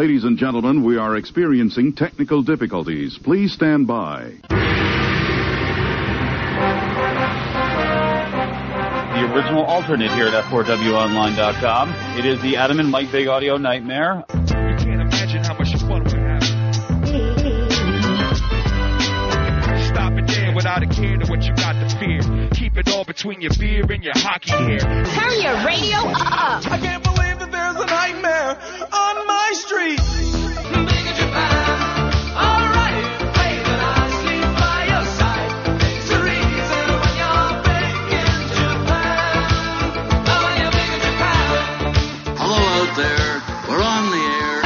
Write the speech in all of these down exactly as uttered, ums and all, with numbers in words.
Ladies and gentlemen, we are experiencing technical difficulties. Please stand by. The original alternate here at F four W online dot com. It is the Adam and Mike Big Audio Nightmare. You can't imagine how much fun we have. Stop it there without a care to what you got to fear. Keep it all between your beer and your hockey hair. Turn your radio up. I can't believe that there's a nightmare on my street. Big in Japan. All right, baby, I sleep by your side. It's the reason when you're big in Japan. Oh, when you're big in Japan. Hello out there. We're on the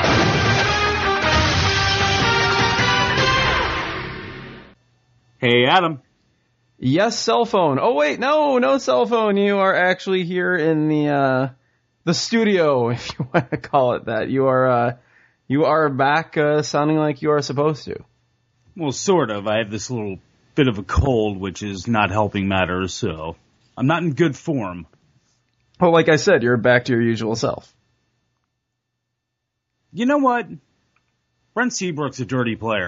air. Hey, Adam. Yes, cell phone. Oh, wait, no, no cell phone. You are actually here in the uh, the studio, if you want to call it that. You are uh, you are back uh, sounding like you are supposed to. Well, sort of. I have this little bit of a cold, which is not helping matters, so I'm not in good form. Well, like I said, you're back to your usual self. You know what? Brent Seabrook's a dirty player.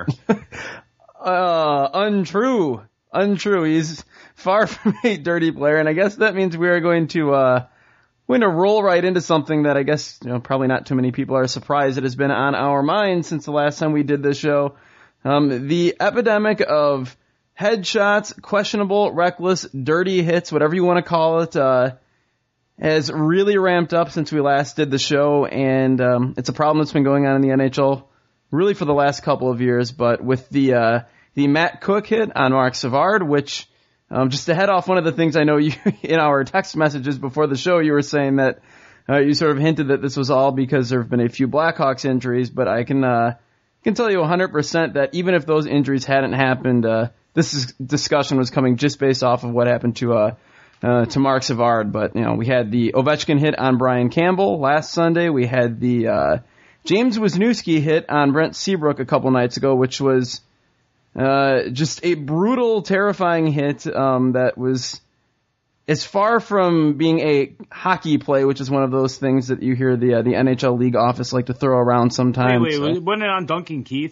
uh, untrue. Untrue. He's far from a dirty player, and I guess that means we are going to uh, going to roll right into something that I guess you know probably not too many people are surprised it has been on our minds since the last time we did this show. Um, the epidemic of headshots, questionable, reckless, dirty hits, whatever you want to call it, uh, has really ramped up since we last did the show, and um, it's a problem that's been going on in the N H L really for the last couple of years. But with the uh, the Matt Cook hit on Marc Savard, which, um, just to head off one of the things I know you, in our text messages before the show, you were saying that, uh, you sort of hinted that this was all because there have been a few Blackhawks injuries, but I can, uh, can tell you one hundred percent that even if those injuries hadn't happened, uh, this is, discussion was coming just based off of what happened to, uh, uh, to Marc Savard. But, you know, we had the Ovechkin hit on Brian Campbell last Sunday. We had the, uh, James Wisniewski hit on Brent Seabrook a couple nights ago, which was, Uh, just a brutal, terrifying hit um, that was as far from being a hockey play, which is one of those things that you hear the uh, the N H L league office like to throw around sometimes. Wait, wait, so. Wasn't it on Duncan Keith?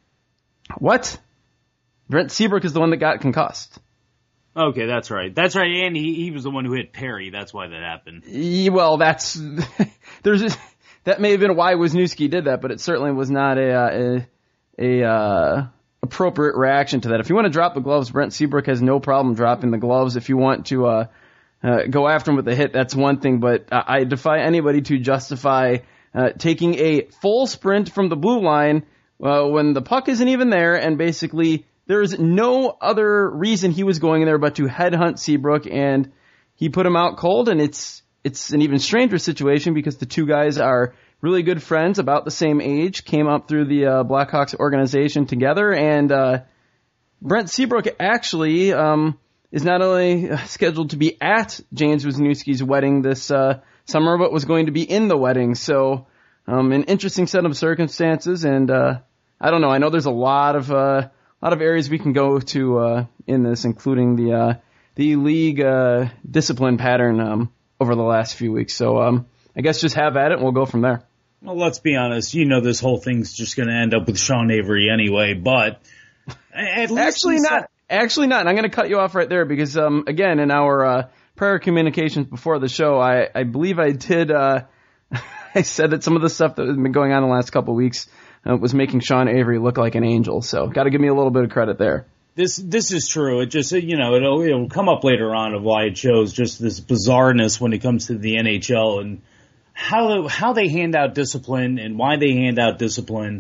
What? Brent Seabrook is the one that got concussed. Okay, that's right. That's right, and he, he was the one who hit Perry. That's why that happened. Yeah, well, that's there's a, that may have been why Wisniewski did that, but it certainly was not a a, a uh, appropriate reaction to that. If you want to drop the gloves, Brent Seabrook has no problem dropping the gloves. If you want to uh, uh, go after him with a hit, that's one thing, but I, I defy anybody to justify uh, taking a full sprint from the blue line uh, when the puck isn't even there, and basically there is no other reason he was going there but to headhunt Seabrook, and he put him out cold, and it's it's an even stranger situation because the two guys are really good friends, about the same age, came up through the uh, Blackhawks organization together, and uh, Brent Seabrook actually um, is not only scheduled to be at James Wisniewski's wedding this uh, summer, but was going to be in the wedding. So um, an interesting set of circumstances, and uh, I don't know. I know there's a lot of uh, lot of areas we can go to uh, in this, including the uh, the league uh, discipline pattern um, over the last few weeks. So um, I guess just have at it, and we'll go from there. Well, let's be honest. You know this whole thing's just going to end up with Sean Avery anyway, but at least actually not. Actually not. And I'm going to cut you off right there because, um, again, in our uh, prior communications before the show, I, I believe I did. Uh, I said that some of the stuff that has been going on in the last couple of weeks uh, was making Sean Avery look like an angel. So, got to give me a little bit of credit there. This this is true. It just, you know, it'll, it'll come up later on of why it shows just this bizarreness when it comes to the N H L and how how they hand out discipline and why they hand out discipline.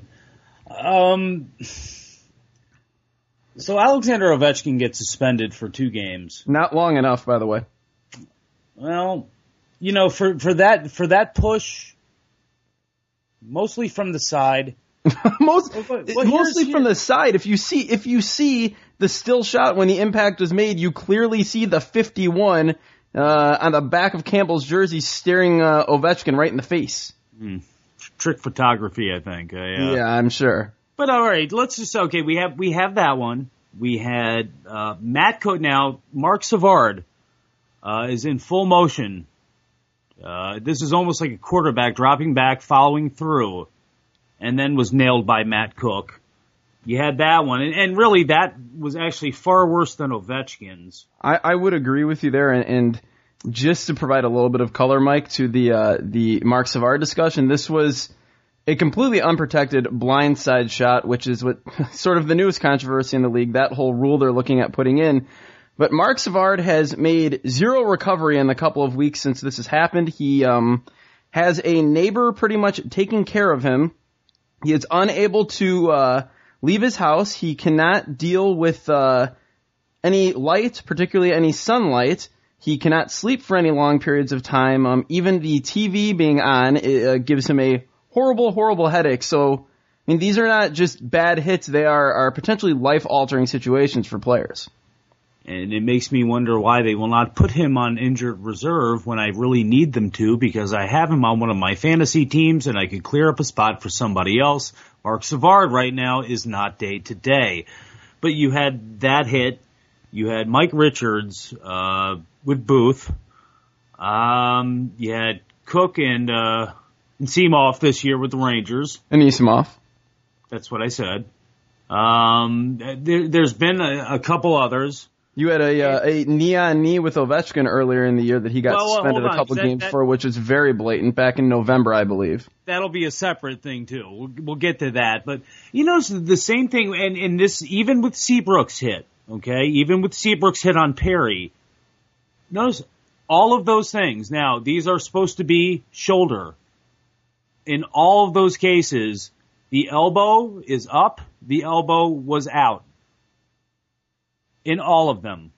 Um, so Alexander Ovechkin gets suspended for two games. Not long enough, by the way. Well, you know, for for that for that push, mostly from the side. Most well, well, mostly here's, from the side. If you see if you see the still shot when the impact was made, you clearly see the fifty-one uh, on the back of Campbell's jersey staring uh, Ovechkin right in the face. Mm. Trick photography, I think. Uh, yeah. yeah, I'm sure. But all right, let's just okay. We have we have that one. We had uh, Matt Cote. Now Marc Savard uh, is in full motion. Uh, this is almost like a quarterback dropping back, following through. and then was nailed by Matt Cook. You had that one, and, and really that was actually far worse than Ovechkin's. I, I would agree with you there, and, and just to provide a little bit of color, Mike, to the uh, the Marc Savard discussion, this was a completely unprotected blindside shot, which is what sort of the newest controversy in the league, that whole rule they're looking at putting in. But Marc Savard has made zero recovery in the couple of weeks since this has happened. He um, has a neighbor pretty much taking care of him. He is unable to uh, leave his house. He cannot deal with uh, any light, particularly any sunlight. He cannot sleep for any long periods of time. Um, even the T V being on uh, gives him a horrible, horrible headache. So, I mean, these are not just bad hits. They are, are potentially life-altering situations for players. And it makes me wonder why they will not put him on injured reserve when I really need them to, because I have him on one of my fantasy teams and I could clear up a spot for somebody else. Marc Savard right now is not day to day. But you had that hit. You had Mike Richards uh, with Booth. Um, you had Cook and... Uh, And Seamoff this year with the Rangers. Anisimov. That's what I said. Um, there, there's been a, a couple others. You had a, uh, a knee-on-knee with Ovechkin earlier in the year that he got well, well, suspended a couple that, games that, for, which was very blatant back in November, I believe. That'll be a separate thing, too. We'll, we'll get to that. But, you know, the same thing, and, and this, even with Seabrook's hit, okay, even with Seabrook's hit on Perry, notice all of those things. Now, these are supposed to be shoulder. In all of those cases, the elbow is up, the elbow was out. In all of them.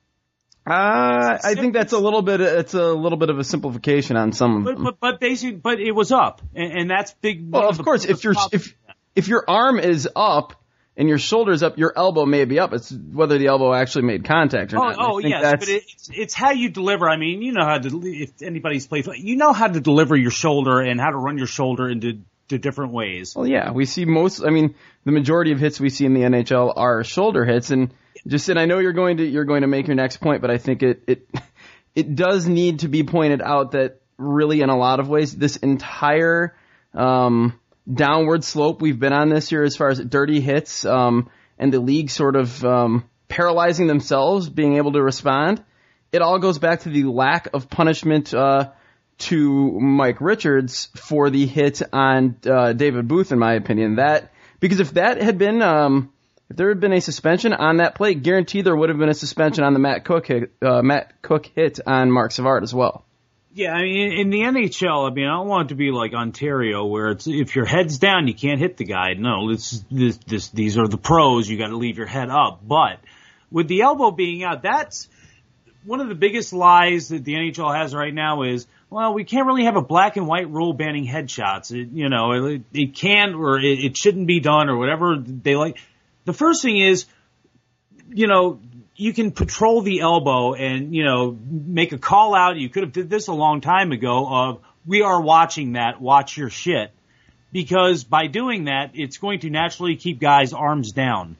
Uh, I think that's a little bit, it's a little bit of a simplification on some of but, them. But, but basically, but it was up. And, and that's big. Well, of course, if your, if, if your arm is up and your shoulder's up, your elbow may be up. It's whether the elbow actually made contact or oh, not. Oh, yes, but it's, it's how you deliver. I mean, you know how to, if anybody's played, you know how to deliver your shoulder and how to run your shoulder into to different ways. Well, yeah, we see most, I mean, the majority of hits we see in the N H L are shoulder hits, and just, and I know you're going to, you're going to make your next point, but I think it, it, it does need to be pointed out that really in a lot of ways, this entire, um, downward slope we've been on this year as far as dirty hits, um, and the league sort of, um, paralyzing themselves, being able to respond. It all goes back to the lack of punishment, uh, to Mike Richards for the hit on, uh, David Booth, in my opinion. That, because if that had been, um, if there had been a suspension on that play, guaranteed there would have been a suspension on the Matt Cook hit, uh, Matt Cook hit on Marc Savard as well. Yeah, I mean, in the N H L, I mean, I don't want it to be like Ontario where it's, if your head's down, you can't hit the guy. No, this, this, this, these are the pros. You gotta leave your head up. But with the elbow being out, that's one of the biggest lies that the N H L has right now is, well, we can't really have a black and white rule banning headshots. It, you know, it, it can or it, it shouldn't be done or whatever they like. The first thing is, you know, you can patrol the elbow and, you know, make a call out. You could have did this a long time ago of, we are watching that, watch your shit. Because by doing that, it's going to naturally keep guys' arms down.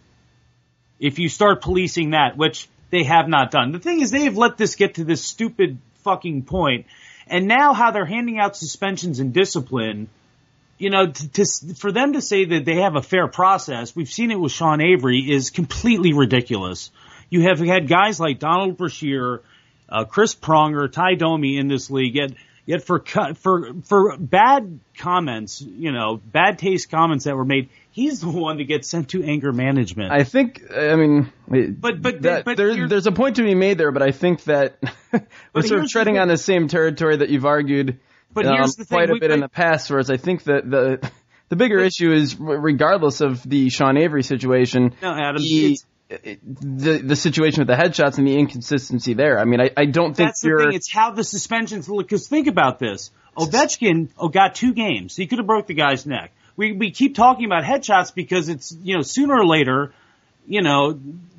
If you start policing that, which they have not done. The thing is, they have let this get to this stupid fucking point. And now how they're handing out suspensions and discipline, you know, to, to, for them to say that they have a fair process, we've seen it with Sean Avery, is completely ridiculous. You have had guys like Donald Brashear, uh, Chris Pronger, Ty Domi in this league, yet, yet for, for, for bad comments, you know, bad taste comments that were made, he's the one that gets sent to anger management. I think, I mean, but, but, that, but there, there's a point to be made there, but I think that we're sort of treading on the same territory that you've argued but um, here's the quite thing, a bit we, in the past, whereas I think that the, the bigger but, issue is, regardless of the Sean Avery situation, no, Adam, he, the the situation with the headshots and the inconsistency there. I mean, I, I don't think that's you're... the thing. It's how the suspensions look. Because think about this: Ovechkin oh, got two games. He could have broke the guy's neck. We we keep talking about headshots because it's, you know, sooner or later, you know,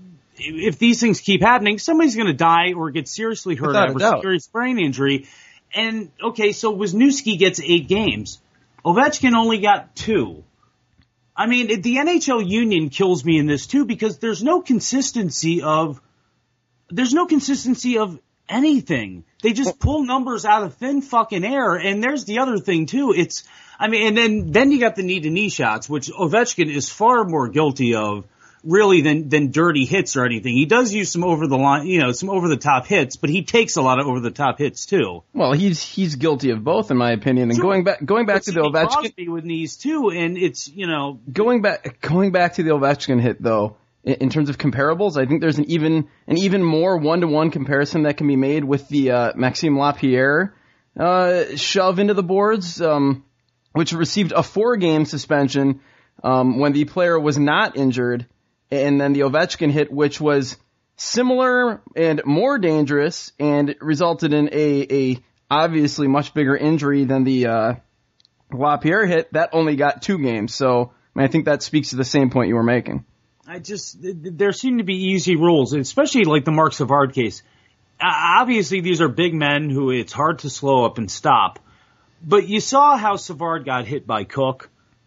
if these things keep happening, somebody's going to die or get seriously hurt or have a serious brain injury. And okay, so Wisniewski gets eight games. Ovechkin only got two. I mean, the N H L union kills me in this too because there's no consistency of, there's no consistency of anything. They just pull numbers out of thin fucking air. And there's the other thing too. It's, I mean, and then, then you got the knee to knee shots, which Ovechkin is far more guilty of really than, than dirty hits or anything. He does use some over the line, you know, some over the top hits, but he takes a lot of over the top hits too. Well, he's, he's guilty of both in my opinion. And Sure. going back, going back but to the Sidney Ovechkin. Crosby with knees too, and it's, you know. Going back, going back to the Ovechkin hit though, in, in terms of comparables, I think there's an even, an even more one-to-one comparison that can be made with the, uh, Maxime Lapierre, uh, shove into the boards, um, which received a four-game suspension, um, when the player was not injured. And then the Ovechkin hit, which was similar and more dangerous and resulted in a, a obviously much bigger injury than the, uh, Lapierre hit, that only got two games. So, I mean, I think that speaks to the same point you were making. I just, there seem to be easy rules, especially like the Mark Savard case. Uh, obviously, these are big men who it's hard to slow up and stop. But you saw how Savard got hit by Cook.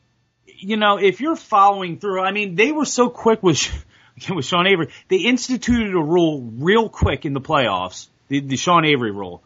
You know, if you're following through, I mean, they were so quick with, with Sean Avery. They instituted a rule real quick in the playoffs, the, the Sean Avery rule.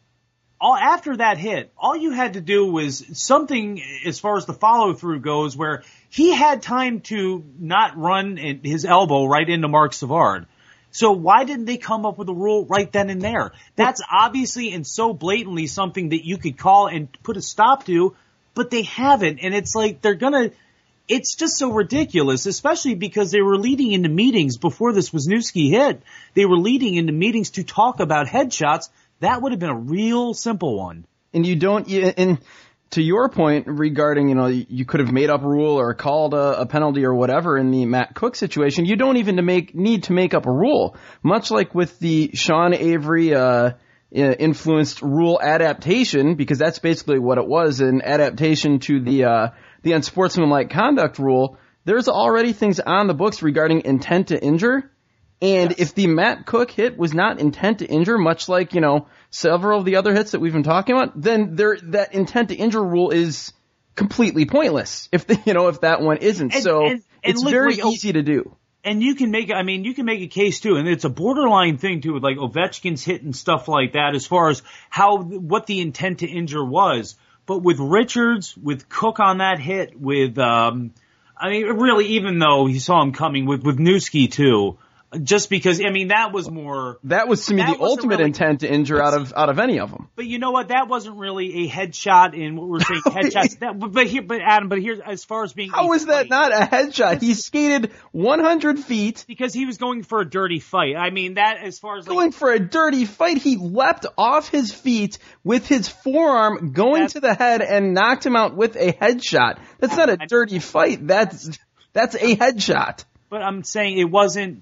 All after that hit, all you had to do was something as far as the follow through goes, where he had time to not run his elbow right into Mark Savard. So why didn't they come up with a rule right then and there? That's obviously and so blatantly something that you could call and put a stop to, but they haven't. And it's like they're gonna. It's just so ridiculous, especially because they were leading into meetings before this Wisniewski hit. They were leading into meetings to talk about headshots. That would have been a real simple one. And you don't, and to your point regarding, you know, you could have made up a rule or called a, a penalty or whatever in the Matt Cook situation. You don't even to make, need to make up a rule. Much like with the Sean Avery, uh, influenced rule adaptation, because that's basically what it was, an adaptation to the, uh, the unsportsmanlike conduct rule. There's already things on the books regarding intent to injure. And yes. If the Matt Cook hit was not intent to injure, much like, you know, several of the other hits that we've been talking about, then there, that intent to injure rule is completely pointless. If the, you know, if that one isn't. And, so and, and it's look, very like, easy to do. And you can make, I mean, you can make a case too, and it's a borderline thing too, with like Ovechkin's hit and stuff like that, as far as how, what the intent to injure was. But with Richards, with Cook on that hit, with, um, I mean, really, even though he saw him coming, with, with Newski too, just because, I mean, that was more. That was to me the ultimate really, intent to injure out of, out of any of them. But you know what? That wasn't really a headshot in what we're saying, headshots. That, but here, but Adam, but here's, as far as being. How is that not a headshot? He skated one hundred feet. Because he was going for a dirty fight. I mean, that as far as. Like, going for a dirty fight, he leapt off his feet with his forearm going to the head and knocked him out with a headshot. That's not a dirty fight. That's, that's a headshot. But I'm saying it wasn't.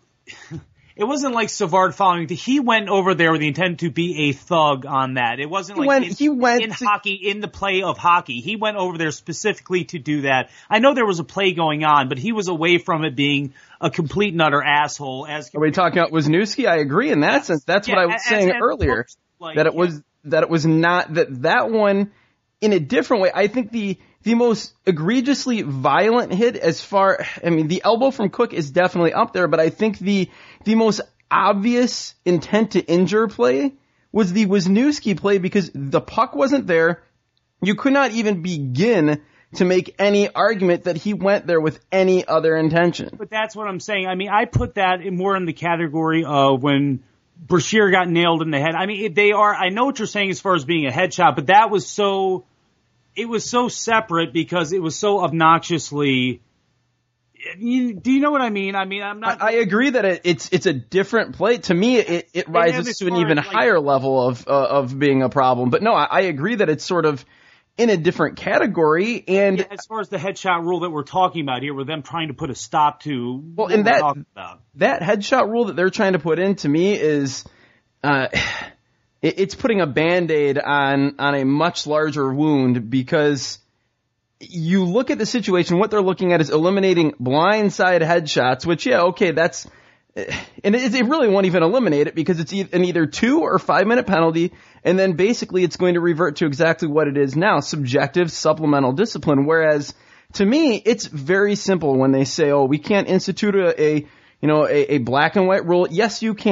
It wasn't like Savard following. He went over there with the intent to be a thug on that. It wasn't like he went, in, he went in to, hockey, in the play of hockey. He went over there specifically to do that. I know there was a play going on, but he was away from it being a complete and utter asshole. As Are we talking about Wisniewski? I agree in that sense. That's yeah, what I was as, saying as, earlier. as, like, that it yeah. was that it was not that that one in a different way. I think the the most egregiously violent hit, as far, I mean, the elbow from Cook is definitely up there, but I think the the most obvious intent to injure play was the Wisniewski play, because the puck wasn't there. You could not even begin to make any argument that he went there with any other intention. But that's what I'm saying. I mean, I put that in more in the category of when Brashear got nailed in the head. I mean, they are, I know what you're saying as far as being a headshot, but that was so, it was so separate because it was so obnoxiously. You, do you know what I mean? I mean, I'm not. I, I agree that it, it's it's a different play. To me, it, it rises to an even like, higher level of uh, of being a problem. But no, I, I agree that it's sort of in a different category. And yeah, as far as the headshot rule that we're talking about here, with them trying to put a stop to. Well, and that that headshot rule that they're trying to put in, to me, is uh, it, it's putting a Band-Aid on on a much larger wound, because you look at the situation, what they're looking at is eliminating blindside headshots, which, yeah, okay, that's, and it, it really won't even eliminate it, because it's an either two or five minute penalty, and then basically it's going to revert to exactly what it is now, subjective supplemental discipline. Whereas, to me, it's very simple when they say, oh, we can't institute a, a you know, a, a black and white rule. Yes, you can.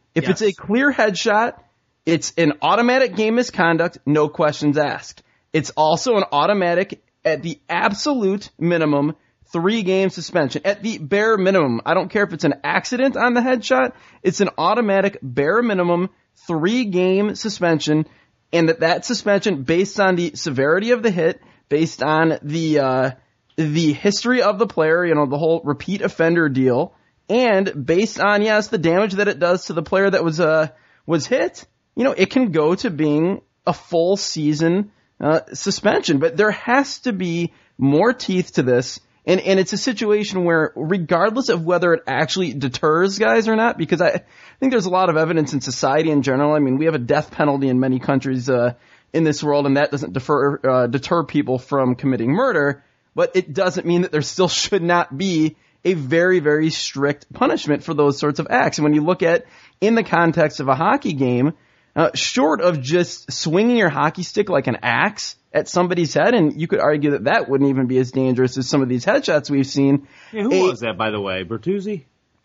If Yes. it's a clear headshot, it's an automatic game misconduct, no questions asked. It's also an automatic, at the absolute minimum, three game suspension. At the bare minimum, I don't care if it's an accident on the headshot, it's an automatic bare minimum three game suspension, and that that suspension, based on the severity of the hit, based on the, uh, the history of the player, you know, the whole repeat offender deal, and based on, yes, the damage that it does to the player that was, uh, was hit, you know, it can go to being a full season, uh, suspension. But there has to be more teeth to this. And, and it's a situation where, regardless of whether it actually deters guys or not, because I think there's a lot of evidence in society in general. I mean, we have a death penalty in many countries, uh, in this world, and that doesn't defer, uh, deter people from committing murder. But it doesn't mean that there still should not be a very, very strict punishment for those sorts of acts. And when you look at, in the context of a hockey game, uh, short of just swinging your hockey stick like an axe at somebody's head, and you could argue that that wouldn't even be as dangerous as some of these headshots we've seen. Yeah, who a, was that, by the way? Bertuzzi?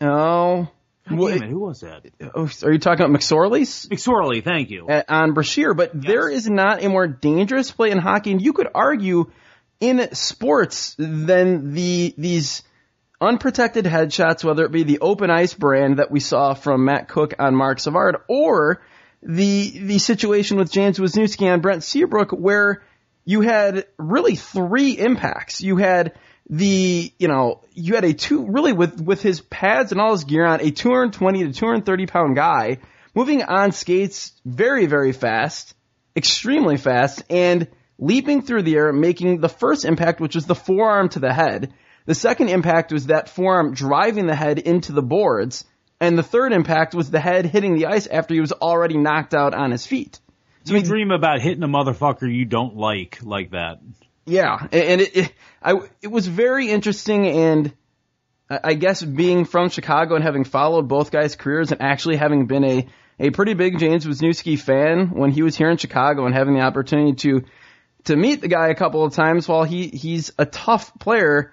Oh. God What, damn it, who was that? oh, are you talking about McSorley's? McSorley, thank you. Uh, on Brashear, but Yes. there is not a more dangerous play in hockey, and you could argue in sports than the these unprotected headshots, whether it be the open ice brand that we saw from Matt Cook on Mark Savard, or the the situation with James Wisniewski on Brent Seabrook, where you had really three impacts. You had the, you know, you had a two, really with, with his pads and all his gear on, a two hundred twenty to two hundred thirty pound guy moving on skates very, very fast, extremely fast, and leaping through the air, making the first impact, which was the forearm to the head. The second impact was that forearm driving the head into the boards. And the third impact was the head hitting the ice after he was already knocked out on his feet. So you dream about hitting a motherfucker you don't like, like that. Yeah, and it, it, I, it was very interesting, and I guess being from Chicago and having followed both guys' careers and actually having been a, a pretty big James Wisniewski fan when he was here in Chicago and having the opportunity to to meet the guy a couple of times, while he, he's a tough player,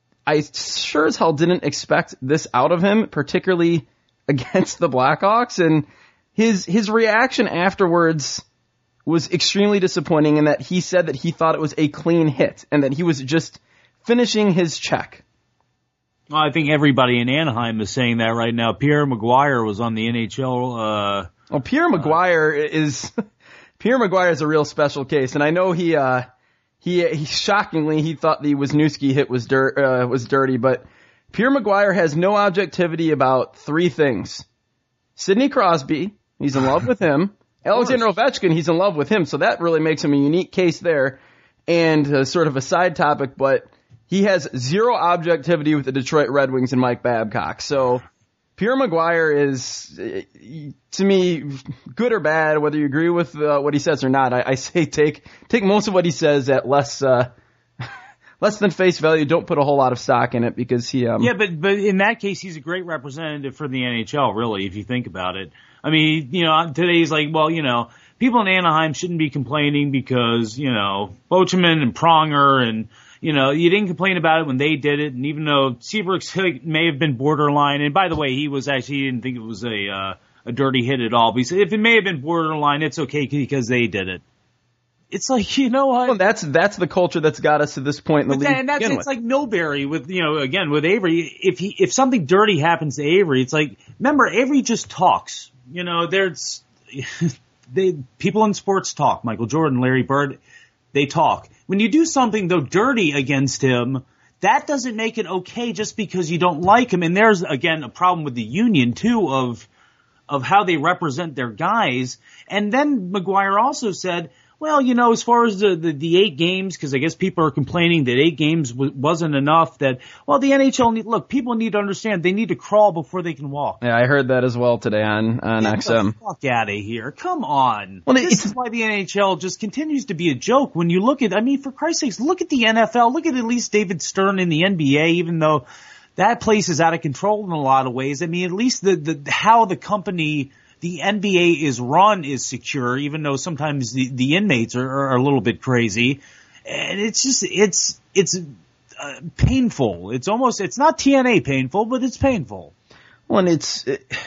I sure as hell didn't expect this out of him, particularly against the Blackhawks, and his his reaction afterwards was extremely disappointing in that he said that he thought it was a clean hit and that he was just finishing his check. Well, I think everybody in Anaheim is saying that right now. Pierre Maguire was on the N H L. Uh, well, Pierre Maguire is Pierre Maguire is a real special case, and I know he uh, he, he shockingly he thought the Wisniewski hit was dirt uh, was dirty, but Pierre Maguire has no objectivity about three things: Sidney Crosby, he's in love with him. Alexander Ovechkin, he's in love with him, so that really makes him a unique case there. And uh, sort of a side topic, but he has zero objectivity with the Detroit Red Wings and Mike Babcock. So Pierre Maguire is, uh, to me, good or bad, whether you agree with uh, what he says or not. I, I say take take most of what he says at less uh, less than face value. Don't put a whole lot of stock in it, because he. Um, yeah, but but in that case, he's a great representative for the N H L, really, if you think about it. I mean, you know, today he's like, well, you know, people in Anaheim shouldn't be complaining because, you know, Bocheman and Pronger and, you know, you didn't complain about it when they did it. And even though Seabrook's hit may have been borderline, and by the way, he was actually, he didn't think it was a, uh, a dirty hit at all. But he said if it may have been borderline, it's okay because they did it. It's like, you know what? Well, that's, that's the culture that's got us to this point in the but league. That, and that's, it's with. like Milbury with, you know, again, with Avery. If he, if something dirty happens to Avery, it's like, remember, Avery just talks. You know, there's, they, people in sports talk. Michael Jordan, Larry Bird, they talk. When you do something, though, dirty against him, that doesn't make it okay just because you don't like him. And there's, again, a problem with the union, too, of, of how they represent their guys. And then Maguire also said, well, you know, as far as the, the, the eight games, because I guess people are complaining that eight games w- wasn't enough, that, well, the N H L need, look, people need to understand they need to crawl before they can walk. Yeah, I heard that as well today on, on Get X M. the fuck out of here. Come on. Well, this is why the N H L just continues to be a joke when you look at, I mean, for Christ's sakes, look at the N F L, look at at least David Stern in the N B A, even though that place is out of control in a lot of ways. I mean, at least the, the, how the company, the N B A is run is secure, even though sometimes the, the inmates are, are a little bit crazy. And it's just, it's, it's uh, painful. It's almost, it's not T N A painful, but it's painful. Well, and it's, it,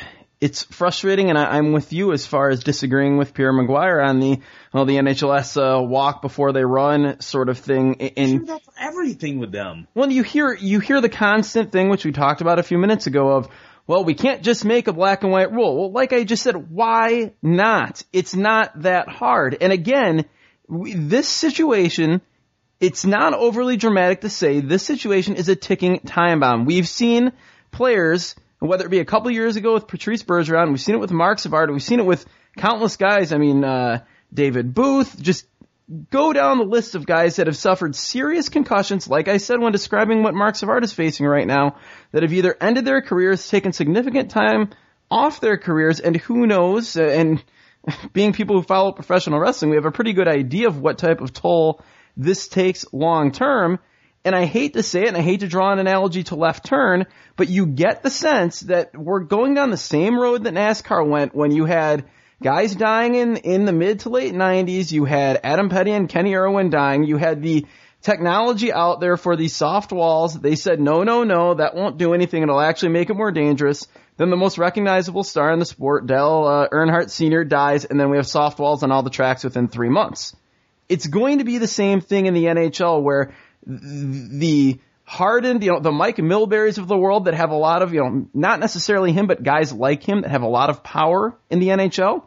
it's frustrating, and I, I'm with you as far as disagreeing with Pierre Maguire on the well, the N H L S uh, walk before they run sort of thing. And sure, that's everything with them. Well, you hear you hear the constant thing, which we talked about a few minutes ago, of well, we can't just make a black and white rule. Well, like I just said, why not? It's not that hard. And again, we, this situation, it's not overly dramatic to say this situation is a ticking time bomb. We've seen players, whether it be a couple years ago with Patrice Bergeron, we've seen it with Mark Savard, we've seen it with countless guys. I mean, uh, David Booth, just go down the list of guys that have suffered serious concussions, like I said when describing what Mark Savard is facing right now, that have either ended their careers, taken significant time off their careers, and who knows, uh, and being people who follow professional wrestling, we have a pretty good idea of what type of toll this takes long term. And I hate to say it, and I hate to draw an analogy to Left Turn, but you get the sense that we're going down the same road that NASCAR went when you had guys dying in, in the mid to late nineties, you had Adam Petty and Kenny Irwin dying, you had the technology out there for these soft walls. They said, no, no, no, that won't do anything, it'll actually make it more dangerous. Then the most recognizable star in the sport, Dale uh, Earnhardt Senior, dies, and then we have soft walls on all the tracks within three months. It's going to be the same thing in the N H L where the hardened, you know, the Mike Milberys of the world that have a lot of, you know, not necessarily him, but guys like him that have a lot of power in the N H L,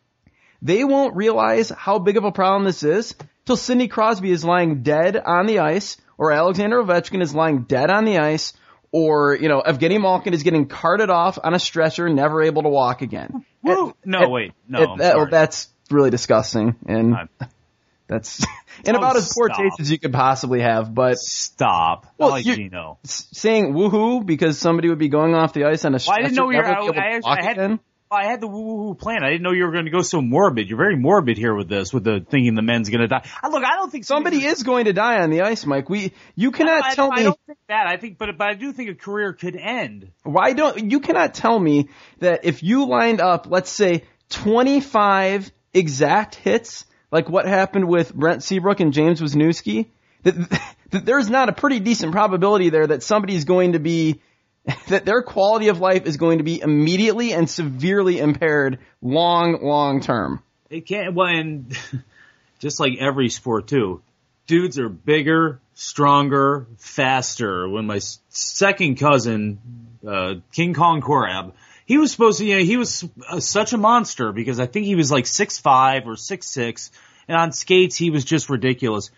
they won't realize how big of a problem this is till Sidney Crosby is lying dead on the ice, or Alexander Ovechkin is lying dead on the ice, or, you know, Evgeny Malkin is getting carted off on a stretcher, never able to walk again. At, no, at, wait, no, at, I'm that, sorry. That's really disgusting, and I'm, that's in oh, about as poor stop. taste as you could possibly have. But stop. Well, I like you're Gino. saying woohoo because somebody would be going off the ice on a Well, I didn't know you were. never I, be able to I, walk I had. again? I had the woo-woo plan. I didn't know you were going to go so morbid. You're very morbid here with this, with the thinking the men's going to die. I, look, I don't think Somebody is going to die on the ice, Mike. We, you cannot I, I, tell I me. I don't think that. I think, but but I do think a career could end. Why don't you cannot tell me that if you lined up, let's say, twenty-five exact hits, like what happened with Brent Seabrook and James Wisniewski, that, that there's not a pretty decent probability there that somebody's going to be, that their quality of life is going to be immediately and severely impaired long, long term. It can't. Well, and just like every sport too, dudes are bigger, stronger, faster. When my second cousin, uh, King Kong Korab, he was supposed to, you know, he was uh, such a monster because I think he was like six five or six six, and on skates he was just ridiculous.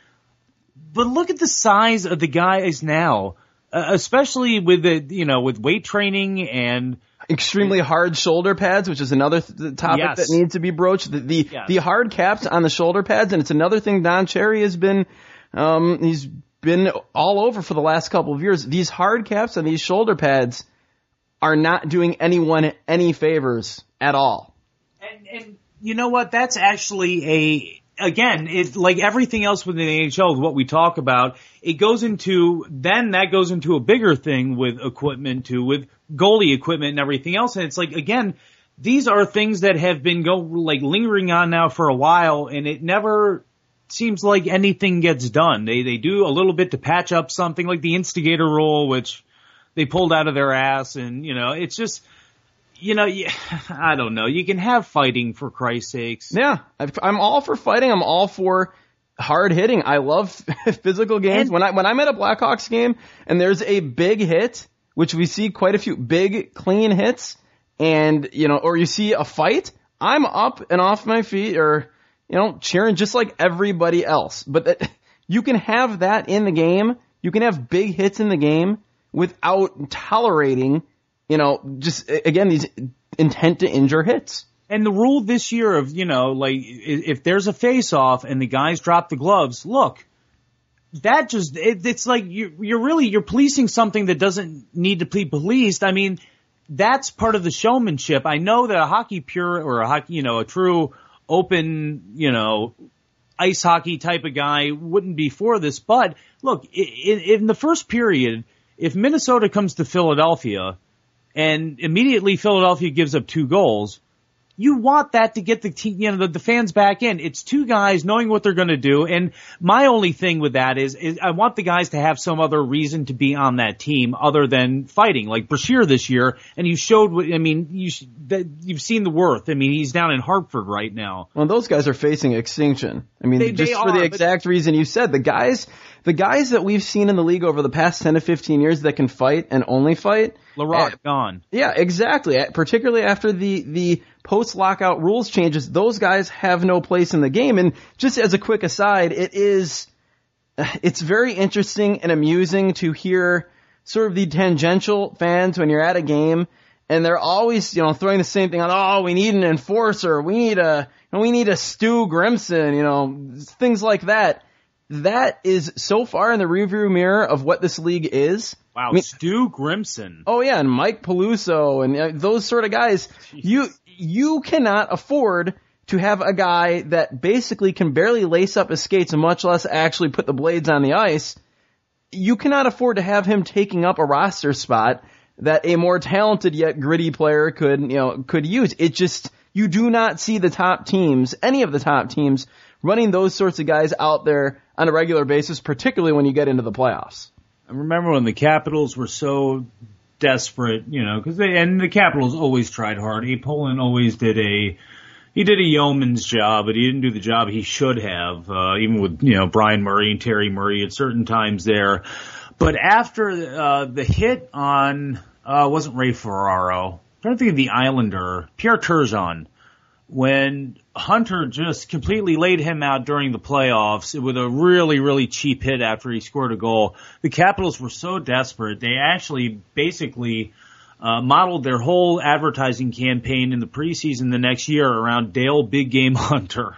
But look at the size of the guys now, uh, especially with the, you know, with weight training and extremely hard shoulder pads, which is another th- topic yes. that needs to be broached. The the, yes. the hard caps on the shoulder pads, and it's another thing Don Cherry has been, um, he's been all over for the last couple of years. These hard caps on these shoulder pads are not doing anyone any favors at all. And, and you know what? That's actually a, again, it, like everything else within the N H L, what we talk about, it goes into, then that goes into a bigger thing with equipment too, with goalie equipment and everything else. And it's like, again, these are things that have been go, like lingering on now for a while, and it never seems like anything gets done. They, they do a little bit to patch up something like the instigator rule, which they pulled out of their ass, and, you know, it's just, you know, I don't know. You can have fighting, for Christ's sakes. Yeah, I'm all for fighting. I'm all for hard hitting. I love physical games. And, when I when I'm at a Blackhawks game and there's a big hit, which we see quite a few big clean hits, and you know, or you see a fight, I'm up and off my feet, or you know, cheering just like everybody else. But that, you can have that in the game. You can have big hits in the game without tolerating, you know, just, again, these intent to injure hits. And the rule this year of, you know, like, if there's a face-off and the guys drop the gloves, look, that just, it, it's like, you're, you're really, you're policing something that doesn't need to be policed. I mean, that's part of the showmanship. I know that a hockey pure, or a hockey, you know, a true open, you know, ice hockey type of guy wouldn't be for this, but look, in, in the first period, if Minnesota comes to Philadelphia and immediately Philadelphia gives up two goals, You want that to get the team, you know, the, the fans back in. It's two guys knowing what they're going to do. And my only thing with that is, is I want the guys to have some other reason to be on that team other than fighting. Like Brashear this year, and you showed what, I mean, you, that you've seen the worth. I mean, he's down in Hartford right now. Well, those guys are facing extinction. I mean, They- just they for are, the but- exact reason you said. The guys, the guys that we've seen in the league over the past ten to fifteen years that can fight and only fight. Larocque uh, gone. Yeah, exactly. Particularly after the, the post-lockout rules changes, those guys have no place in the game. And just as a quick aside, it is, it's very interesting and amusing to hear sort of the tangential fans when you're at a game and they're always, you know, throwing the same thing on, oh, we need an enforcer, we need a, we need a Stu Grimson, you know, things like that. That is so far in the rearview mirror of what this league is. Wow, I mean, Stu Grimson. Oh yeah, and Mike Peluso and uh, those sort of guys. You you cannot afford to have a guy that basically can barely lace up his skates, much less actually put the blades on the ice. You cannot afford to have him taking up a roster spot that a more talented yet gritty player could, you know, could use. It just, you do not see the top teams, any of the top teams, running those sorts of guys out there on a regular basis, particularly when you get into the playoffs. I remember when the Capitals were so desperate, you know, because they, and the Capitals always tried hard. Abe Poland always did a, he did a yeoman's job, but he didn't do the job he should have, uh, even with, you know, Brian Murray and Terry Murray at certain times there. But after, uh, the hit on, uh, wasn't Ray Ferraro, I'm trying to think of the Islander, Pierre Turgeon, when Hunter just completely laid him out during the playoffs with a really, really cheap hit after he scored a goal. The Capitals were so desperate, they actually basically uh, modeled their whole advertising campaign in the preseason the next year around Dale Big Game Hunter.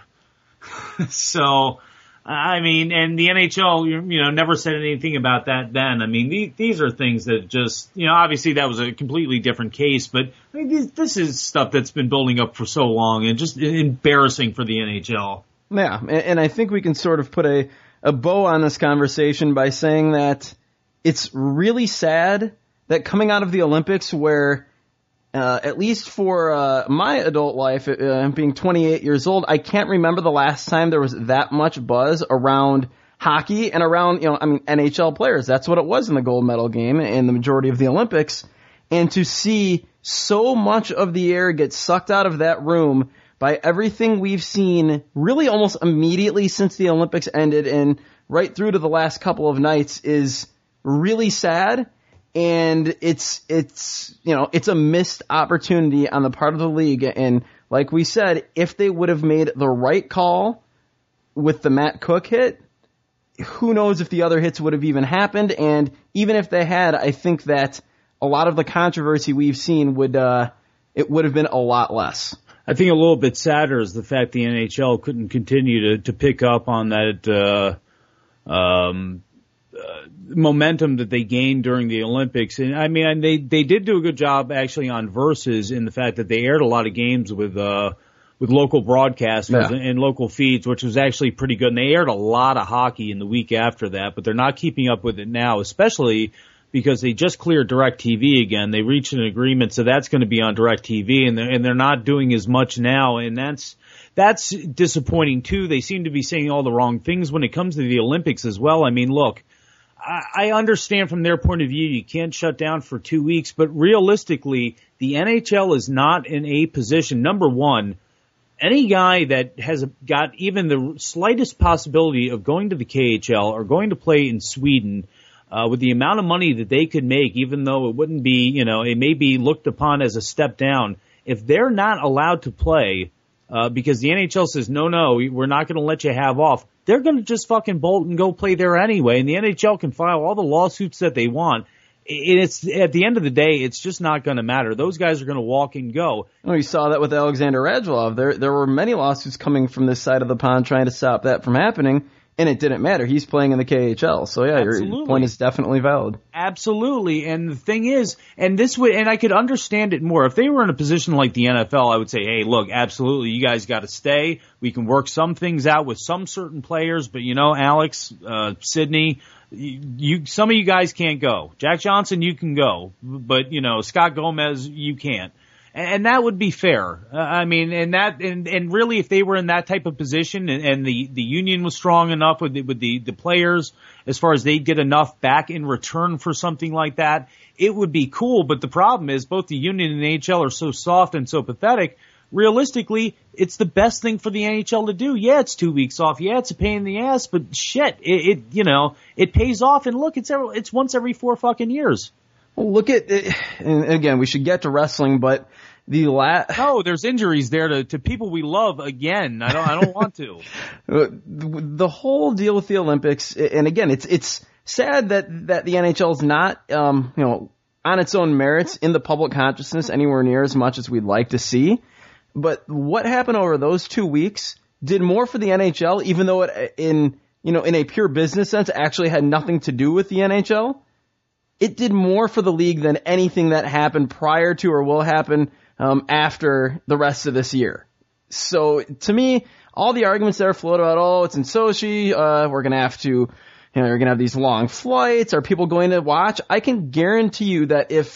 So, I mean, and the N H L, you know, never said anything about that then. I mean, these, these are things that just, you know, obviously that was a completely different case, but I mean, this, this is stuff that's been building up for so long and just embarrassing for the N H L. Yeah, and, and I think we can sort of put a, a bow on this conversation by saying that it's really sad that coming out of the Olympics where, uh, at least for uh, my adult life, uh, being twenty-eight years old, I can't remember the last time there was that much buzz around hockey and around, you know, I mean, N H L players. That's what it was in the gold medal game and the majority of the Olympics. And to see so much of the air get sucked out of that room by everything we've seen really almost immediately since the Olympics ended and right through to the last couple of nights is really sad. And it's, it's, you know, it's a missed opportunity on the part of the league. And like we said, if they would have made the right call with the Matt Cook hit, who knows if the other hits would have even happened. And even if they had, I think that a lot of the controversy we've seen would, uh, it would have been a lot less. I think a little bit sadder is the fact the N H L couldn't continue to, to pick up on that, uh, um, Uh, momentum that they gained during the Olympics. And I mean, they, they did do a good job actually on Versus in the fact that they aired a lot of games with, uh, with local broadcasters Yeah. and, and local feeds, which was actually pretty good. And they aired a lot of hockey in the week after that, but they're not keeping up with it now, especially because they just cleared DirecTV again. They reached an agreement, so that's going to be on DirecTV, and they're, and they're not doing as much now, and that's, that's disappointing too. They seem to be saying all the wrong things when it comes to the Olympics as well. I mean, look, I understand from their point of view you can't shut down for two weeks, but realistically, the N H L is not in a position. Number one, any guy that has got even the slightest possibility of going to the K H L or going to play in Sweden, uh, with the amount of money that they could make, even though it wouldn't be, you know, it may be looked upon as a step down, if they're not allowed to play, uh, because the N H L says, no, no, we're not going to let you have off, they're going to just fucking bolt and go play there anyway, and the N H L can file all the lawsuits that they want. It's, at the end of the day, it's just not going to matter. Those guys are going to walk and go. Well, you saw that with Alexander Radulov. There, there were many lawsuits coming from this side of the pond trying to stop that from happening, and it didn't matter. He's playing in the K H L, so yeah, Absolutely. your point is definitely valid. Absolutely, and the thing is, and this would, and I could understand it more if they were in a position like the N F L. I would say, hey, look, absolutely, you guys got to stay. We can work some things out with some certain players, but you know, Alex, uh, Sydney, you, you, some of you guys can't go. Jack Johnson, you can go, but you know, Scott Gomez, you can't. And that would be fair. Uh, I mean, and that, and, and really if they were in that type of position and, and the, the union was strong enough with the, with the, the players as far as they'd get enough back in return for something like that, it would be cool. But the problem is both the union and the N H L are so soft and so pathetic. Realistically, it's the best thing for the N H L to do. Yeah, it's two weeks off. Yeah, it's a pain in the ass, but shit, it, it you know, it pays off. And look, it's every, it's once every four fucking years. Well, look at it, and again, we should get to wrestling, but the la- No, there's injuries there to, to people we love again. I don't, I don't want to. The whole deal with the Olympics, and again, it's, it's sad that, that the N H L is not, um, you know, on its own merits in the public consciousness anywhere near as much as we'd like to see. But what happened over those two weeks did more for the N H L, even though it, in, you know, in a pure business sense, actually had nothing to do with the N H L. It did more for the league than anything that happened prior to or will happen um, after the rest of this year. So to me, all the arguments that are floated about, oh, it's in Sochi, uh, we're going to have to, you know, you're going to have these long flights. Are people going to watch? I can guarantee you that if,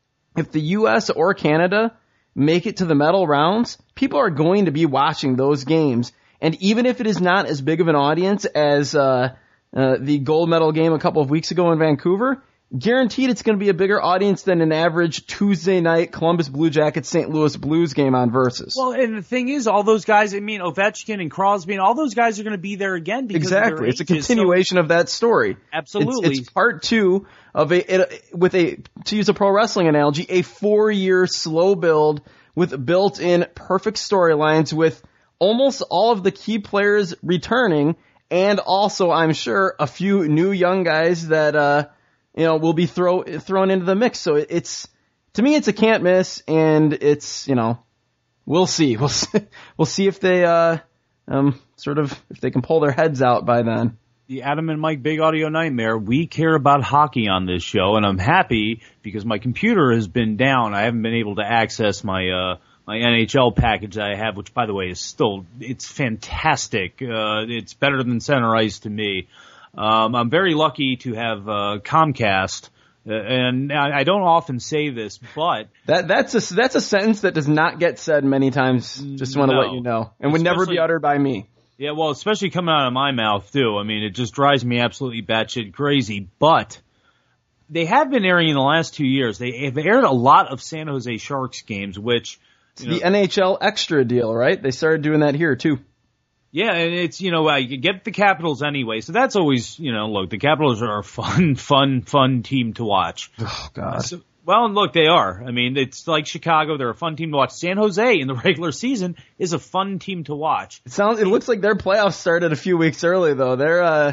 if the U S or Canada make it to the medal rounds, people are going to be watching those games. And even if it is not as big of an audience as, uh, uh, the gold medal game a couple of weeks ago in Vancouver, guaranteed it's going to be a bigger audience than an average Tuesday night Columbus Blue Jackets Saint Louis Blues game on Versus. Well, and the thing is, all those guys, I mean, Ovechkin and Crosby and all those guys are going to be there again because exactly. of their It's ages, a continuation so, of that story. Absolutely. It's, it's part two of a, it, with a, to use a pro wrestling analogy, a four year slow build with built in perfect storylines with almost all of the key players returning and also, I'm sure, a few new young guys that, uh, you know, will be throw, thrown into the mix. So it's, to me, it's a can't miss, and it's, you know, we'll see. We'll see, we'll see if they, uh, um, sort of, if they can pull their heads out by then. The Adam and Mike Big Audio Nightmare, we care about hockey on this show, and I'm happy because my computer has been down. I haven't been able to access my, uh, my N H L package that I have, which, by the way, is still, it's fantastic. Uh, it's better than center ice to me. Um, I'm very lucky to have uh, Comcast, uh, and I, I don't often say this, but that that's a that's a sentence that does not get said many times. Just want to no. let you know, and would never be uttered by me. Yeah, well, especially coming out of my mouth too. I mean, it just drives me absolutely batshit crazy. But they have been airing in the last two years. They have aired a lot of San Jose Sharks games, which it's the know, N H L Extra deal, right? They started doing that here too. Yeah, and it's, you know, uh, you get the Capitals anyway, so that's always, you know, look, the Capitals are a fun, fun, fun team to watch. Oh, God. So, well, look, they are. I mean, it's like Chicago, they're a fun team to watch. San Jose in the regular season is a fun team to watch. It sounds, it looks like their playoffs started a few weeks early, though. They're, uh,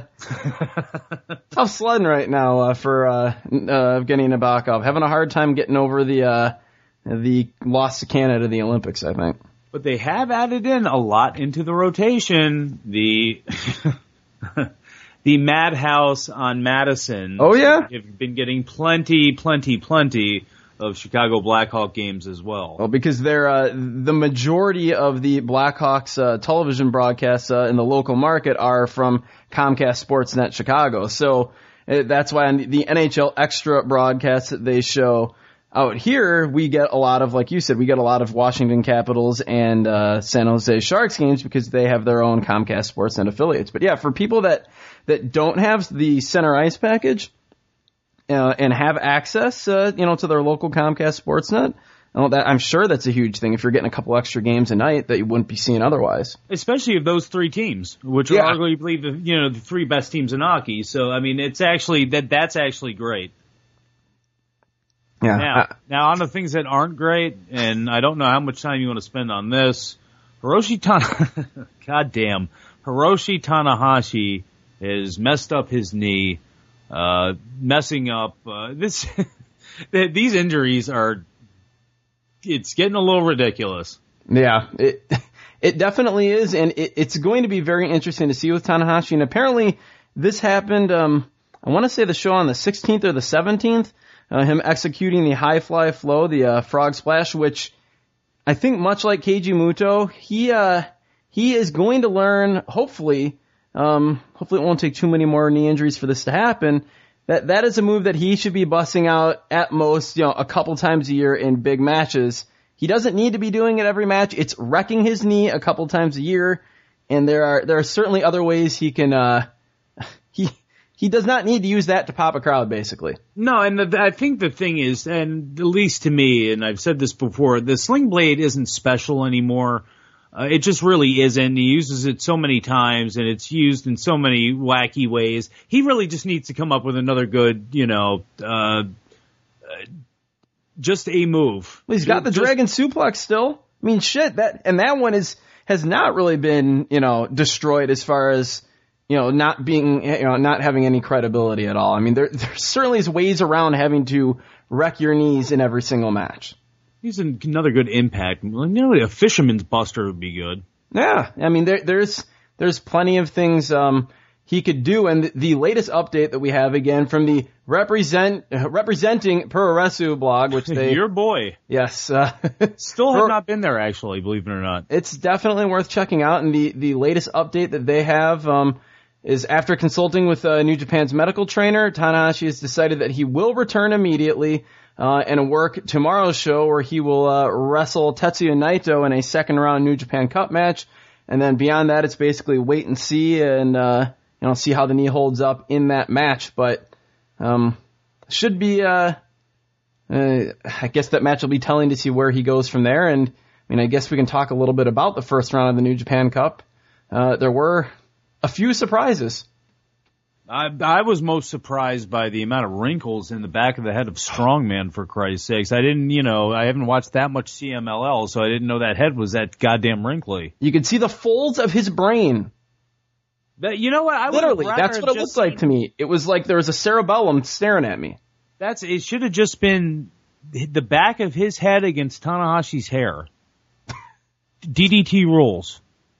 tough sledding right now, uh, for, uh, uh, Evgeny Nabokov. Having a hard time getting over the, uh, the loss to Canada, the Olympics, I think. But they have added in a lot into the rotation. The the Madhouse on Madison. Oh, yeah? Have been getting plenty, plenty, plenty of Chicago Blackhawk games as well. Well, because they're uh, the majority of the Blackhawks uh, television broadcasts uh, in the local market are from Comcast Sportsnet Chicago. So uh, that's why on the N H L Extra broadcasts that they show out here, we get a lot of, like you said, we get a lot of Washington Capitals and uh San Jose Sharks games because they have their own Comcast Sportsnet affiliates. But yeah, for people that that don't have the center ice package uh, and have access, uh, you know, to their local Comcast Sportsnet, well, that, I'm sure that's a huge thing if you're getting a couple extra games a night that you wouldn't be seeing otherwise. Especially of those three teams, which yeah. are arguably the, you know, the three best teams in hockey. So I mean, it's actually that that's actually great. Yeah. Now, now on the things that aren't great, and I don't know how much time you want to spend on this, Hiroshi Tana, goddamn, Hiroshi Tanahashi has messed up his knee, uh, messing up, uh, this, these injuries are, it's getting a little ridiculous. Yeah, it, it definitely is, and it, it's going to be very interesting to see with Tanahashi, and apparently this happened, um, I want to say the show on the sixteenth or the seventeenth, Uh, him executing the high fly flow, the uh, frog splash, which I think much like Keiji Muto, he uh, he is going to learn, hopefully, um, hopefully it won't take too many more knee injuries for this to happen, that that is a move that he should be busting out at most, you know, a couple times a year in big matches. he doesn't need to be doing it every match. It's wrecking his knee a couple times a year, and there are there are certainly other ways he can. Uh, he he does not need to use that to pop a crowd, basically. No, and the, I think the thing is, and at least to me, and I've said this before, the Sling Blade isn't special anymore. Uh, it just really isn't. He uses it so many times, and it's used in so many wacky ways. He really just needs to come up with another good, you know, uh, just a move. Well, he's got the just, Dragon Suplex still. I mean, shit, that and that one is has not really been, you know, destroyed as far as, you know, not being, you know, not having any credibility at all. I mean, there there certainly is ways around having to wreck your knees in every single match. He's another good Impact. You know, a Fisherman's Buster would be good. Yeah, I mean, there, there's there's plenty of things um, he could do, and the, the latest update that we have again from the represent uh, representing Puroresu blog, which they your boy, yes, uh, still have not been there actually, believe it or not. It's definitely worth checking out, and the the latest update that they have um, is after consulting with uh, New Japan's medical trainer, Tanahashi has decided that he will return immediately. Uh, and work tomorrow's show where he will, uh, wrestle Tetsuya Naito in a second round New Japan Cup match. And then beyond that, it's basically wait and see and, uh, you know, see how the knee holds up in that match. But, um, should be, uh, uh, I guess that match will be telling to see where he goes from there. And, I mean, I guess we can talk a little bit about the first round of the New Japan Cup. Uh, there were a few surprises. I, I was most surprised by the amount of wrinkles in the back of the head of Strongman, for Christ's sakes. I didn't, you know, I haven't watched that much C M L L, so I didn't know that head was that goddamn wrinkly. You could see the folds of his brain. That, you know what? I Literally, that's what it looked like to me. It was like there was a cerebellum staring at me. That's, it should have just been the back of his head against Tanahashi's hair. D D T rules.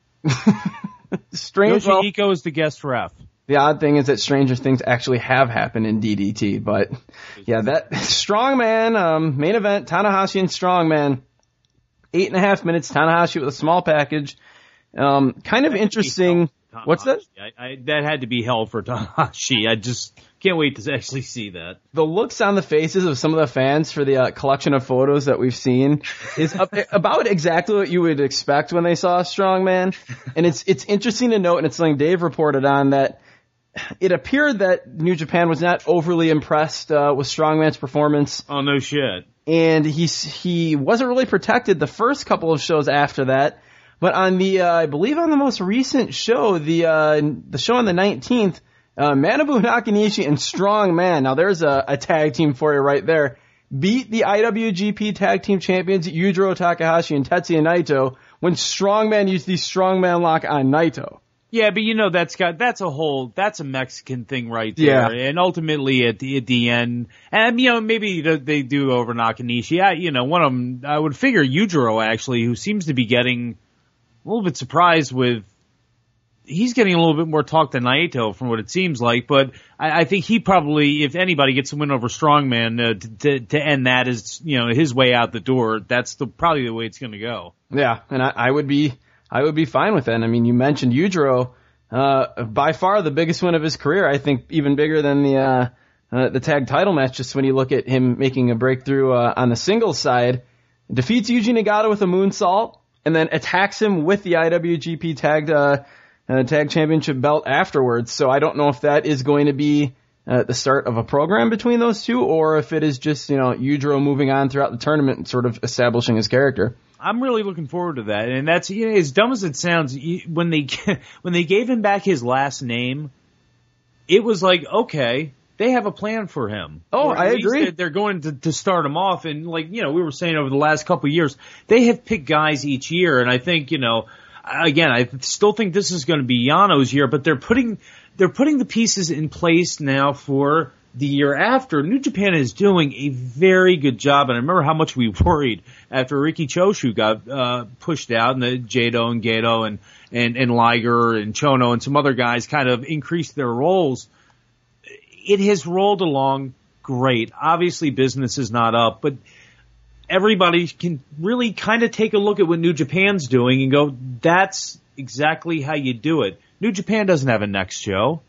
Strange. Yoshihiko well, is the guest ref. The odd thing is that stranger things actually have happened in D D T, but yeah, that Strongman, um, main event, Tanahashi and Strongman, eight and a half minutes, Tanahashi with a small package, um, kind of interesting. What's that? I, I, that had to be hell for Tanahashi. I just can't wait to actually see that. The looks on the faces of some of the fans for the uh, collection of photos that we've seen is up, about exactly what you would expect when they saw a Strongman. And it's, it's interesting to note, and it's something Dave reported on, that it appeared that New Japan was not overly impressed uh, with Strongman's performance. Oh, no shit. And he he wasn't really protected the first couple of shows after that. But on the, uh, I believe on the most recent show, the uh, the show on the nineteenth, uh, Manabu Nakanishi and Strongman, now there's a, a tag team for you right there, beat the I W G P Tag Team Champions Yujiro Takahashi and Tetsuya Naito when Strongman used the Strongman lock on Naito. Yeah, but you know, that's got, that's a whole, that's a Mexican thing right there. Yeah. And ultimately at the, at the end, and you know, maybe they do over Nakanishi. I, you know, one of them, I would figure Yujiro actually, who seems to be getting a little bit surprised with, he's getting a little bit more talk than Naito from what it seems like, but I, I think he probably, if anybody gets a win over Strongman, uh, to, to, to end that is, you know, his way out the door, that's the, probably the way it's gonna go. Yeah, and I, I would be, I would be fine with that. I mean, you mentioned Yujiro, uh, by far the biggest win of his career. I think even bigger than the, uh, uh, the tag title match, just when you look at him making a breakthrough, uh, on the singles side, defeats Yuji Nagata with a moonsault, and then attacks him with the I W G P tag, uh, uh, tag championship belt afterwards. So I don't know if that is going to be, uh, the start of a program between those two, or if it is just, you know, Yujiro moving on throughout the tournament and sort of establishing his character. I'm really looking forward to that, and that's, you know, as dumb as it sounds. When they when they gave him back his last name, it was like, okay, they have a plan for him. Oh, I agree. They're going to, to start him off, and like, you know, we were saying over the last couple of years, they have picked guys each year, and I think, you know, again, I still think this is going to be Yano's year, but they're putting they're putting the pieces in place now for the year after. New Japan is doing a very good job, and I remember how much we worried after Riki Choshu got uh pushed out, and the Jado and Gato and, and, and Liger and Chono and some other guys kind of increased their roles. It has rolled along great. Obviously business is not up, but everybody can really kind of take a look at what New Japan's doing and go, that's exactly how you do it. New Japan doesn't have a next show.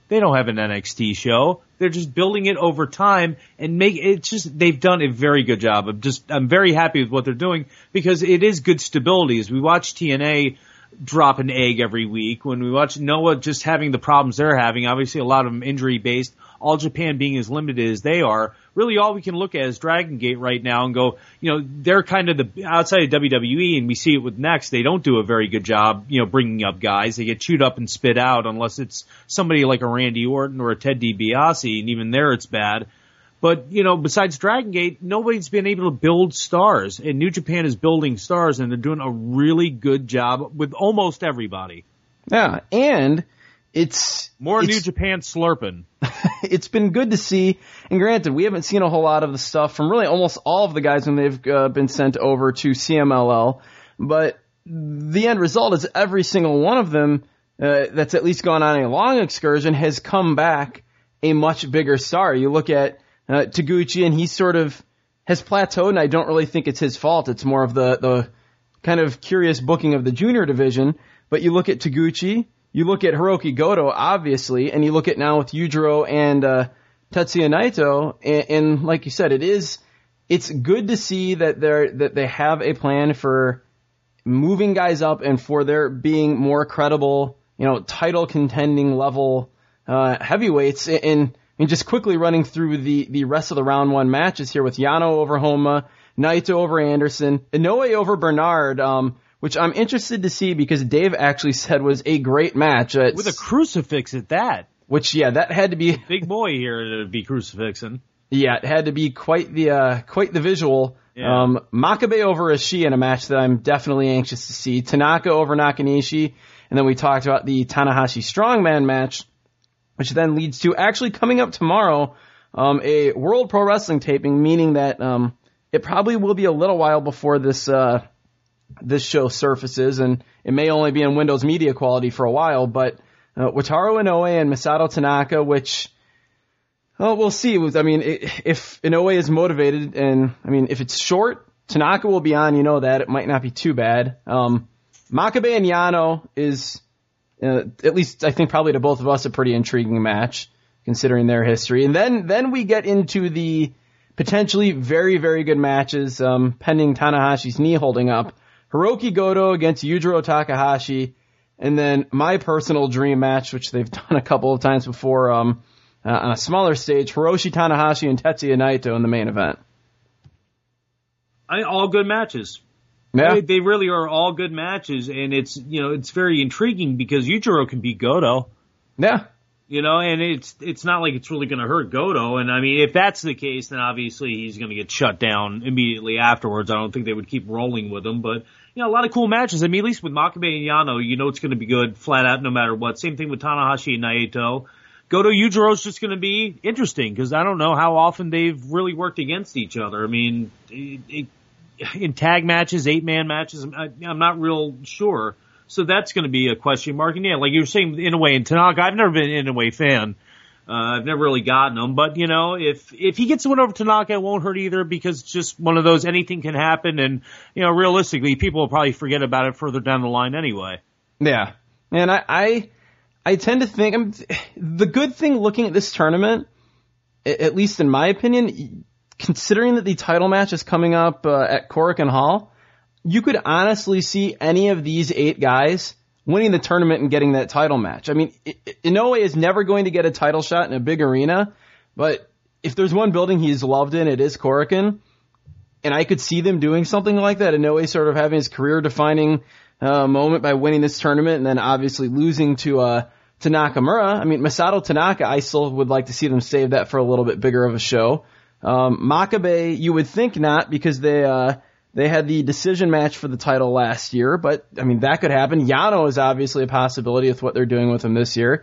They don't have an N X T show. They're just building it over time and make it just, they've done a very good job of just, I'm very happy with what they're doing because it is good stability. As we watch T N A drop an egg every week, when we watch Noah just having the problems they're having, obviously a lot of them injury based, All Japan being as limited as they are, really all we can look at is Dragon Gate right now and go, you know, they're kind of the, outside of W W E, and we see it with Next, they don't do a very good job, you know, bringing up guys. They get chewed up and spit out unless it's somebody like a Randy Orton or a Ted DiBiase, and even there it's bad. But, you know, besides Dragon Gate, nobody's been able to build stars, and New Japan is building stars, and they're doing a really good job with almost everybody. Yeah, and it's... More it's, New Japan slurping. It's been good to see, and granted, we haven't seen a whole lot of the stuff from really almost all of the guys when they've uh, been sent over to C M L L, but the end result is every single one of them uh, that's at least gone on a long excursion has come back a much bigger star. You look at uh, Taguchi, and he sort of has plateaued, and I don't really think it's his fault. It's more of the, the kind of curious booking of the junior division, but you look at Taguchi, you look at Hiroki Goto, obviously, and you look at now with Yujiro and uh, Tetsuya Naito, and, and like you said, it is, it's good to see that they're, that they have a plan for moving guys up and for there being more credible, you know, title contending level uh, heavyweights. And, and just quickly running through the, the rest of the round one matches here with Yano over Homa, Naito over Anderson, Inoue over Bernard, um, which I'm interested to see because Dave actually said was a great match. It's, with a crucifix at that. Which, yeah, that had to be... Big boy here to be crucifixing. Yeah, it had to be quite the uh, quite the visual. Yeah. Um, Makabe over Ishii in a match that I'm definitely anxious to see. Tanaka over Nakanishi. And then we talked about the Tanahashi Strongman match, which then leads to actually coming up tomorrow, um, a World Pro Wrestling taping, meaning that um, it probably will be a little while before this uh, this show surfaces, and it may only be in Windows Media quality for a while, but uh, Wataru Inoue and Masato Tanaka, which, well, we'll see. I mean, if Inoue is motivated, and, I mean, if it's short, Tanaka will be on, you know that. It might not be too bad. Um, Makabe and Yano is, uh, at least I think probably to both of us, a pretty intriguing match, considering their history. And then, then we get into the potentially very, very good matches, um, pending Tanahashi's knee holding up. Hiroki Goto against Yujiro Takahashi, and then my personal dream match, which they've done a couple of times before, um, uh, on a smaller stage, Hiroshi Tanahashi and Tetsuya Naito in the main event. I, all good matches. Yeah. They, they really are all good matches, and it's, you know, it's very intriguing because Yujiro can beat Goto. Yeah. You know, and it's it's not like it's really going to hurt Goto. And, I mean, if that's the case, then obviously he's going to get shut down immediately afterwards. I don't think they would keep rolling with him. But, you know, a lot of cool matches. I mean, at least with Makabe and Yano, you know it's going to be good flat out no matter what. Same thing with Tanahashi and Naito. Goto Yujiro's just going to be interesting because I don't know how often they've really worked against each other. I mean, it, it, in tag matches, eight-man matches, I, I'm not real sure. So that's going to be a question mark. And yeah, like you were saying, Inoue and Tanaka, I've never been an Inoue fan. Uh, I've never really gotten him. But, you know, if if he gets the win over Tanaka, it won't hurt either because it's just one of those anything can happen. And, you know, realistically, people will probably forget about it further down the line anyway. Yeah. And I I, I tend to think, I'm, the good thing looking at this tournament, at least in my opinion, considering that the title match is coming up uh, at Korakuen Hall, you could honestly see any of these eight guys winning the tournament and getting that title match. I mean, Inoue is never going to get a title shot in a big arena, but if there's one building he's loved in, it is Korakuen. And I could see them doing something like that. Inoue sort of having his career-defining uh, moment by winning this tournament and then obviously losing to uh, to Nakamura. I mean, Masato Tanaka, I still would like to see them save that for a little bit bigger of a show. Um, Makabe, you would think not because they... Uh, They had the decision match for the title last year, but, I mean, that could happen. Yano is obviously a possibility with what they're doing with him this year.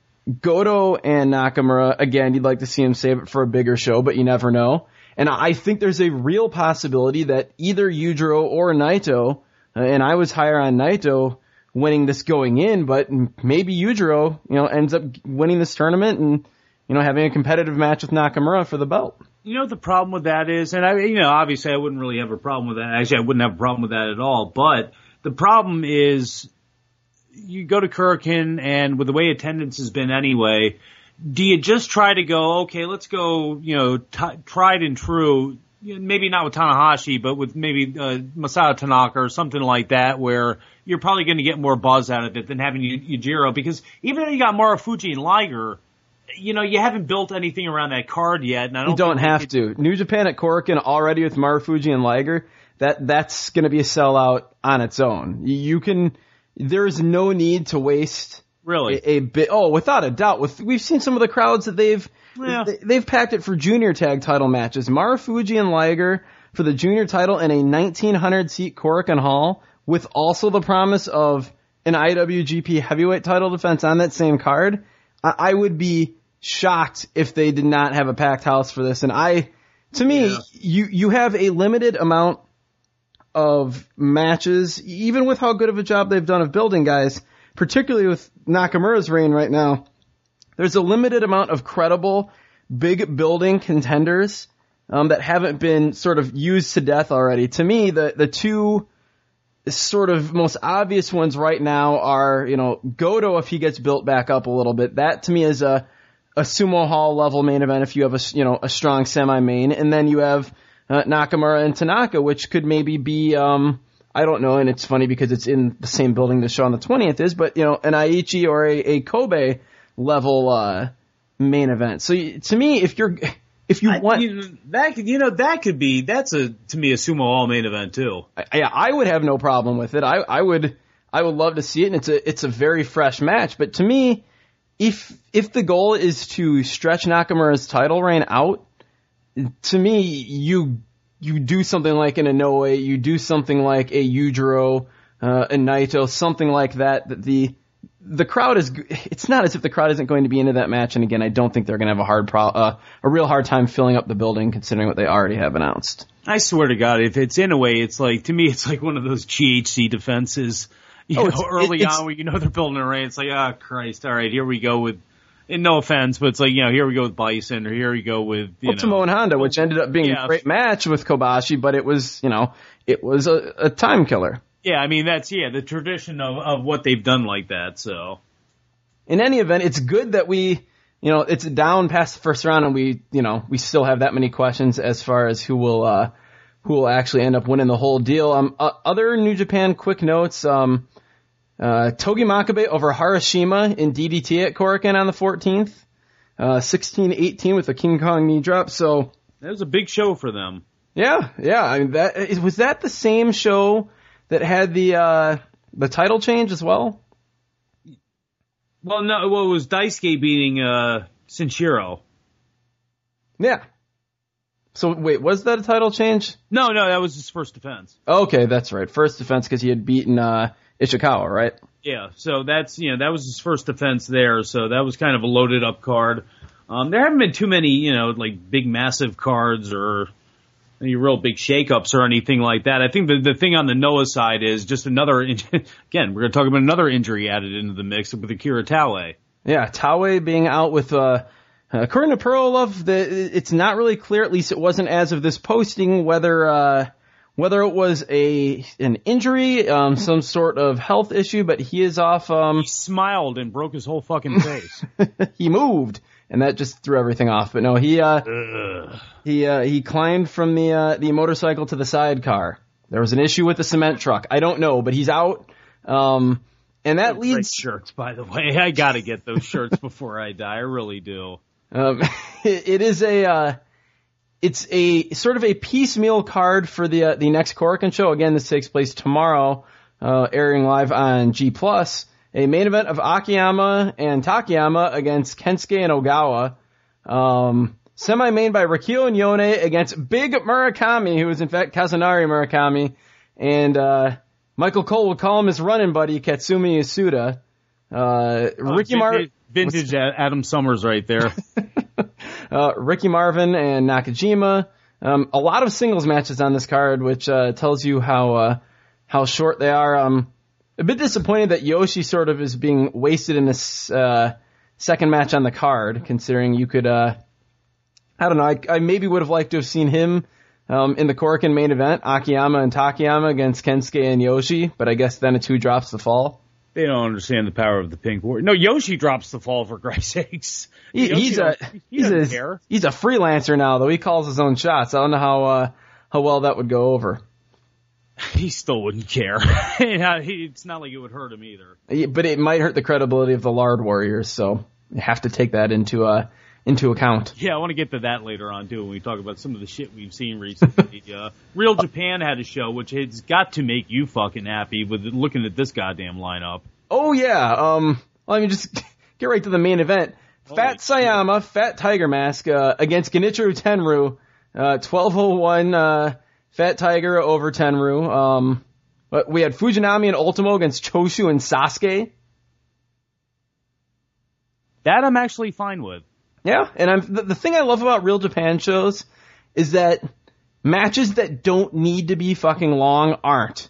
Goto and Nakamura, again, you'd like to see him save it for a bigger show, but you never know. And I think there's a real possibility that either Yujiro or Naito, uh, and I was higher on Naito winning this going in, but maybe Yujiro, you know, ends up winning this tournament and, you know, having a competitive match with Nakamura for the belt. You know what the problem with that is? And, I, you know, obviously I wouldn't really have a problem with that. Actually, I wouldn't have a problem with that at all. But the problem is you go to Korakuen, and with the way attendance has been anyway, do you just try to go, okay, let's go, you know, t- tried and true, maybe not with Tanahashi, but with maybe uh, Masato Tanaka or something like that, where you're probably going to get more buzz out of it than having Yujiro, because even though you got Marufuji and Liger, you know, you haven't built anything around that card yet. And I don't you don't have it, to. New Japan at Korakuen already with Marufuji and Liger, that that's going to be a sellout on its own. You can, there's no need to waste really a, a bit. Oh, without a doubt. With we've seen some of the crowds that they've yeah. they, they've packed it for junior tag title matches. Marufuji and Liger for the junior title in a nineteen hundred seat Korakuen Hall, with also the promise of an I W G P heavyweight title defense on that same card. I would be shocked if they did not have a packed house for this. And I, to me, yeah. you, you have a limited amount of matches, even with how good of a job they've done of building guys, particularly with Nakamura's reign right now. There's a limited amount of credible, big building contenders, um, that haven't been sort of used to death already. To me, the, the two sort of most obvious ones right now are, you know, Goto if he gets built back up a little bit. That to me is a a sumo hall level main event if you have a, you know, a strong semi-main. And then you have uh, Nakamura and Tanaka, which could maybe be, um, I don't know, and it's funny because it's in the same building the show on the twentieth is, but, you know, an Aichi or a, a Kobe level uh main event. So to me, if you're If you want, I, you know, that could, you know, that could be, that's a, to me, a sumo all main event too. I, I would have no problem with it. I, I would, I would love to see it, and it's a, it's a very fresh match. But to me, if, if the goal is to stretch Nakamura's title reign out, to me, you, you do something like an Inoue, you do something like a Yujiro, uh, a Naito, something like that, that the, The crowd is, it's not as if the crowd isn't going to be into that match. And again, I don't think they're going to have a hard pro, uh, a real hard time filling up the building considering what they already have announced. I swear to God, if it's in a way, it's like, to me, it's like one of those G H C defenses, you Oh, know, it's- early it's- on where you know they're building a reign. It's like, oh Christ, all right, here we go with, and no offense, but it's like, you know, here we go with Bison, or here we go with, you Well, know. Tomoe and Honda, which ended up being Yeah. a great match with Kobashi, but it was, you know, it was a, a time killer. Yeah, I mean, that's, yeah, the tradition of, of what they've done like that, so. In any event, it's good that we, you know, it's down past the first round and we, you know, we still have that many questions as far as who will, uh, who will actually end up winning the whole deal. Um, uh, other New Japan quick notes, um, uh, Togi Makabe over Harashima in D D T at Korakuen on the fourteenth, uh, sixteen eighteen with a King Kong knee drop. So That was a big show for them. yeah, yeah. I mean, that is, was that the same show that had the, uh, the title change as well? Well, no, well, it was Daisuke beating, uh, Shinshiro. Yeah. So wait, was that a title change? No, no, that was his first defense. Okay, that's right. First defense because he had beaten uh, Ishikawa, right? Yeah, so that's, you know, that was his first defense there, so that was kind of a loaded up card. Um, there haven't been too many, you know, like big massive cards or any real big shakeups or anything like that. I think the, the thing on the Noah side is just another, again, we're going to talk about another injury added into the mix with Akira Taue. Yeah, Taue being out with, uh, according to Pearl Love, the, it's not really clear, at least it wasn't as of this posting, whether, uh, whether it was a, an injury, um, some sort of health issue, but he is off, um, He smiled and broke his whole fucking face. he moved, and that just threw everything off. But no, he, uh, Ugh. he, uh, he climbed from the, uh, the motorcycle to the sidecar. There was an issue with the cement truck. I don't know, but he's out. Um, and that Great leads, shirts, by the way. I gotta get those shirts before I die. I really do. um, it, it is a, uh, it's a sort of a piecemeal card for the, uh, the next Korakuen show. Again, this takes place tomorrow, uh, airing live on G plus. A main event of Akiyama and Takayama against Kensuke and Ogawa. Um, semi-main by Rikio and Yone against Big Murakami, who is in fact Kazunari Murakami. And, uh, Michael Cole would call him his running buddy, Katsumi Yasuda. Uh, Ricky Oh, Mar- vintage, vintage Adam Summers right there. uh, Ricky Marvin and Nakajima. Um, a lot of singles matches on this card, which, uh, tells you how, uh, how short they are. Um, a bit disappointed that Yoshi sort of is being wasted in this, uh, second match on the card, considering you could, uh, I don't know, I, I maybe would have liked to have seen him, um, in the Korakuen main event, Akiyama and Takayama against Kensuke and Yoshi, but I guess then it's who drops the fall. They don't understand the power of the Pink Warrior. No, Yoshi drops the fall for Christ's sakes. He, he's a he he's a care. he's a freelancer now, though. He calls his own shots. I don't know how uh, how well that would go over. He still wouldn't care. It's not like it would hurt him either. But it might hurt the credibility of the Lard Warriors, so you have to take that into uh into account. Yeah, I want to get to that later on, too, when we talk about some of the shit we've seen recently. uh, Real Japan had a show, which has got to make you fucking happy with looking at this goddamn lineup. Oh, yeah. Um, well, I mean, just get right to the main event. Holy Fat Sayama, Fat Tiger Mask, uh, against Genichiro Tenryu, uh, twelve oh one, uh, Fat Tiger over Tenryu. Um, but we had Fujinami and Ultimo against Choshu and Sasuke. That I'm actually fine with. Yeah, and I'm, the, the thing I love about Real Japan shows is that matches that don't need to be fucking long aren't.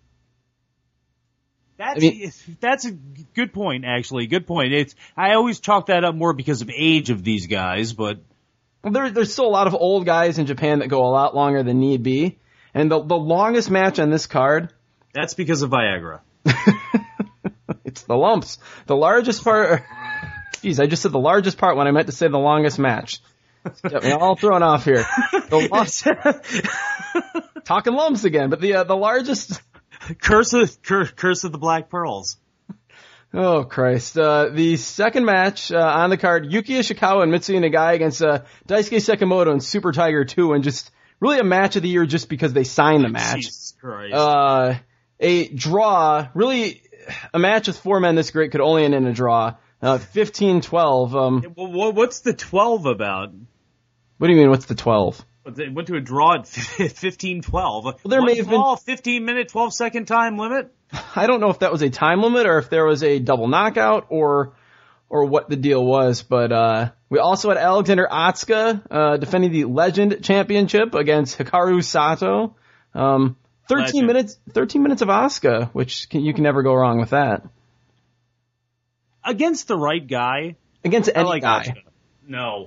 That's, I mean, that's a good point, actually. Good point. It's, I always chalk that up more because of age of these guys, but... There, there's still a lot of old guys in Japan that go a lot longer than need be. And the, the longest match on this card... That's because of Viagra. It's the lumps. The largest part... Jeez, I just said the largest part when I meant to say the longest match. Got me all thrown off here. The lumps, talking lumps again, but the uh, the largest curse of cur, curse of the Black Pearls. Oh Christ! Uh, the second match uh, on the card: Yuki Ishikawa and Mitsuya Nagai against uh, Daisuke Sekimoto and Super Tiger two, and just really a match of the year just because they signed the match. Jesus Christ! Uh, a draw, really a match with four men this great could only end in a draw. Uh, fifteen twelve. Um, what's the twelve about? What do you mean, what's the twelve? They went to a draw at fifteen twelve. Well, there One may have ball, been fifteen minute, twelve second time limit. I don't know if that was a time limit or if there was a double knockout or or what the deal was, but uh, we also had Alexander Atsuka uh, defending the Legend Championship against Hikaru Sato. Um, thirteen Legend. minutes, thirteen minutes of Asuka, which can, you can never go wrong with that. Against the right guy. Against any I like guy. Asuka. No.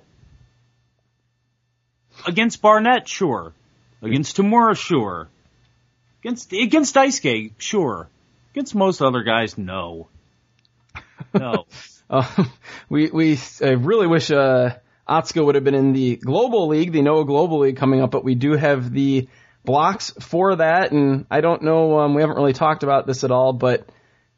Against Barnett, sure. Against Tamura, sure. Against against Daisuke, sure. Against most other guys, no. No. uh, we we I really wish uh, Atsuka would have been in the Global League, the Noah Global League coming up, but we do have the blocks for that, and I don't know. Um, we haven't really talked about this at all, but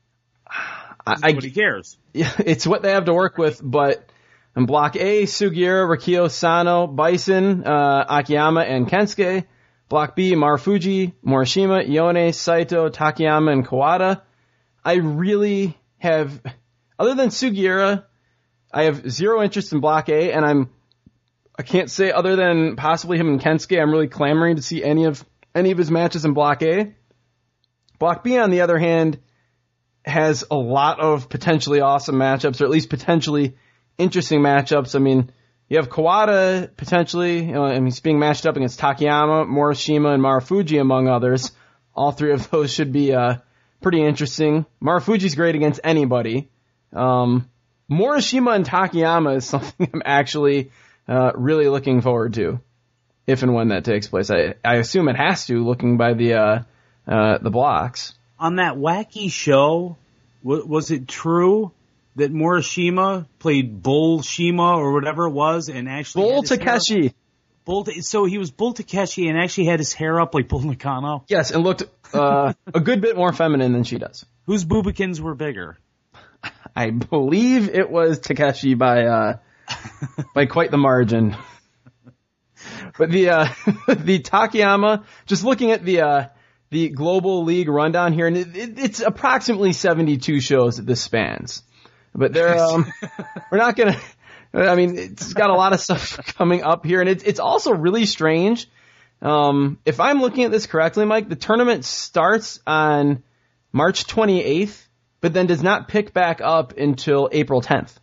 I, Nobody cares. Yeah, it's what they have to work with, but in Block A, Sugiura, Rikio, Sano, Bison, uh, Akiyama, and Kensuke. Block B, Marufuji, Morishima, Ione, Saito, Takayama, and Kawada. I really have, other than Sugiura, I have zero interest in Block A, and I'm, I can't say other than possibly him and Kensuke, I'm really clamoring to see any of, any of his matches in Block A. Block B, on the other hand, has a lot of potentially awesome matchups, or at least potentially interesting matchups. I mean, you have Kawada potentially, you know, and he's being matched up against Takayama, Morishima, and Marufuji, among others. All three of those should be uh, pretty interesting. Marufuji's great against anybody. Um, Morishima and Takayama is something I'm actually uh, really looking forward to, if and when that takes place. I, I assume it has to, looking by the uh, uh, the blocks. On that wacky show, w- was it true that Morishima played Bull Shima or whatever it was, and actually Bull had his hair Takeshi. up- Bull, so he was Bull Takeshi and actually had his hair up like Bull Nakano. Yes, and looked uh, a good bit more feminine than she does. Whose boobikins were bigger? I believe it was Takeshi by uh, by quite the margin. But the uh, the Takayama, just looking at the uh, the Global League rundown here, and it, it, it's approximately seventy-two shows that this spans. But they're um, we're not gonna. I mean, it's got a lot of stuff coming up here, and it's it's also really strange. Um, if I'm looking at this correctly, Mike, the tournament starts on March twenty-eighth, but then does not pick back up until April tenth.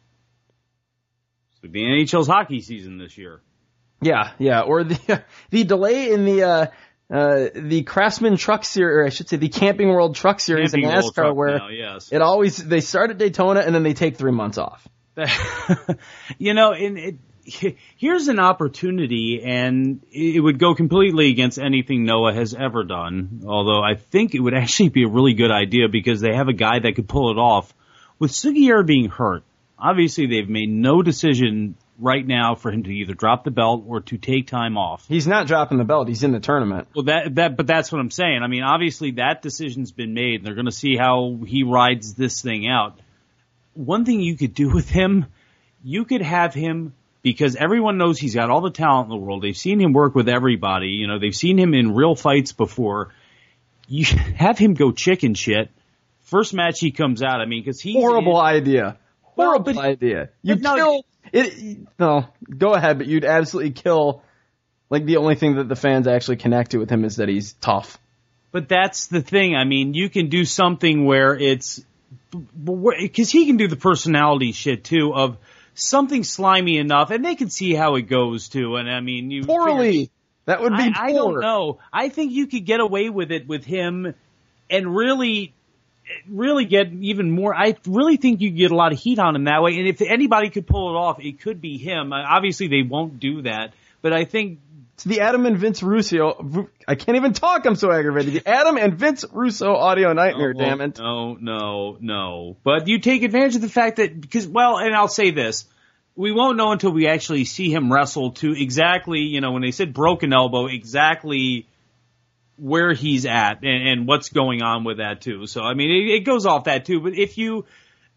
So the N H L's hockey season this year. Yeah, yeah, or the the delay in the uh, uh, the Craftsman Truck Series, or I should say the Camping World Truck Series Camping in World NASCAR, Truck where now, yes. it always they start at Daytona and then they take three months off. You know, and it, here's an opportunity, and it would go completely against anything Noah has ever done, although I think it would actually be a really good idea because they have a guy that could pull it off. With Sugiura being hurt, obviously they've made no decision right now for him to either drop the belt or to take time off. He's not dropping the belt. He's in the tournament. Well, that, that, but that's what I'm saying. I mean, obviously that decision's been made. They're going to see how he rides this thing out. One thing you could do with him, you could have him, because everyone knows he's got all the talent in the world. They've seen him work with everybody. You know, they've seen him in real fights before. You have him go chicken shit. First match he comes out, I mean, because he's horrible in, idea. Horrible well, but, idea. You no, kill it. No, go ahead, but you'd absolutely kill. Like the only thing that the fans actually connect to with him is that he's tough. But that's the thing. I mean, you can do something where it's because he can do the personality shit too of something slimy enough, and they can see how it goes too. And I mean, you poorly. Figure, that would be. I, poor. I don't know. I think you could get away with it with him, and really, really get even more. I really think you could get a lot of heat on him that way. And if anybody could pull it off, it could be him. Obviously, they won't do that, but I think. It's the Adam and Vince Russo. I can't even talk. I'm so aggravated. The Adam and Vince Russo audio nightmare. No, damn it. No, no, no. But you take advantage of the fact that because, well, and I'll say this: we won't know until we actually see him wrestle to exactly, you know, when they said broken elbow, exactly where he's at and, and what's going on with that too. So I mean, it, it goes off that too. But if you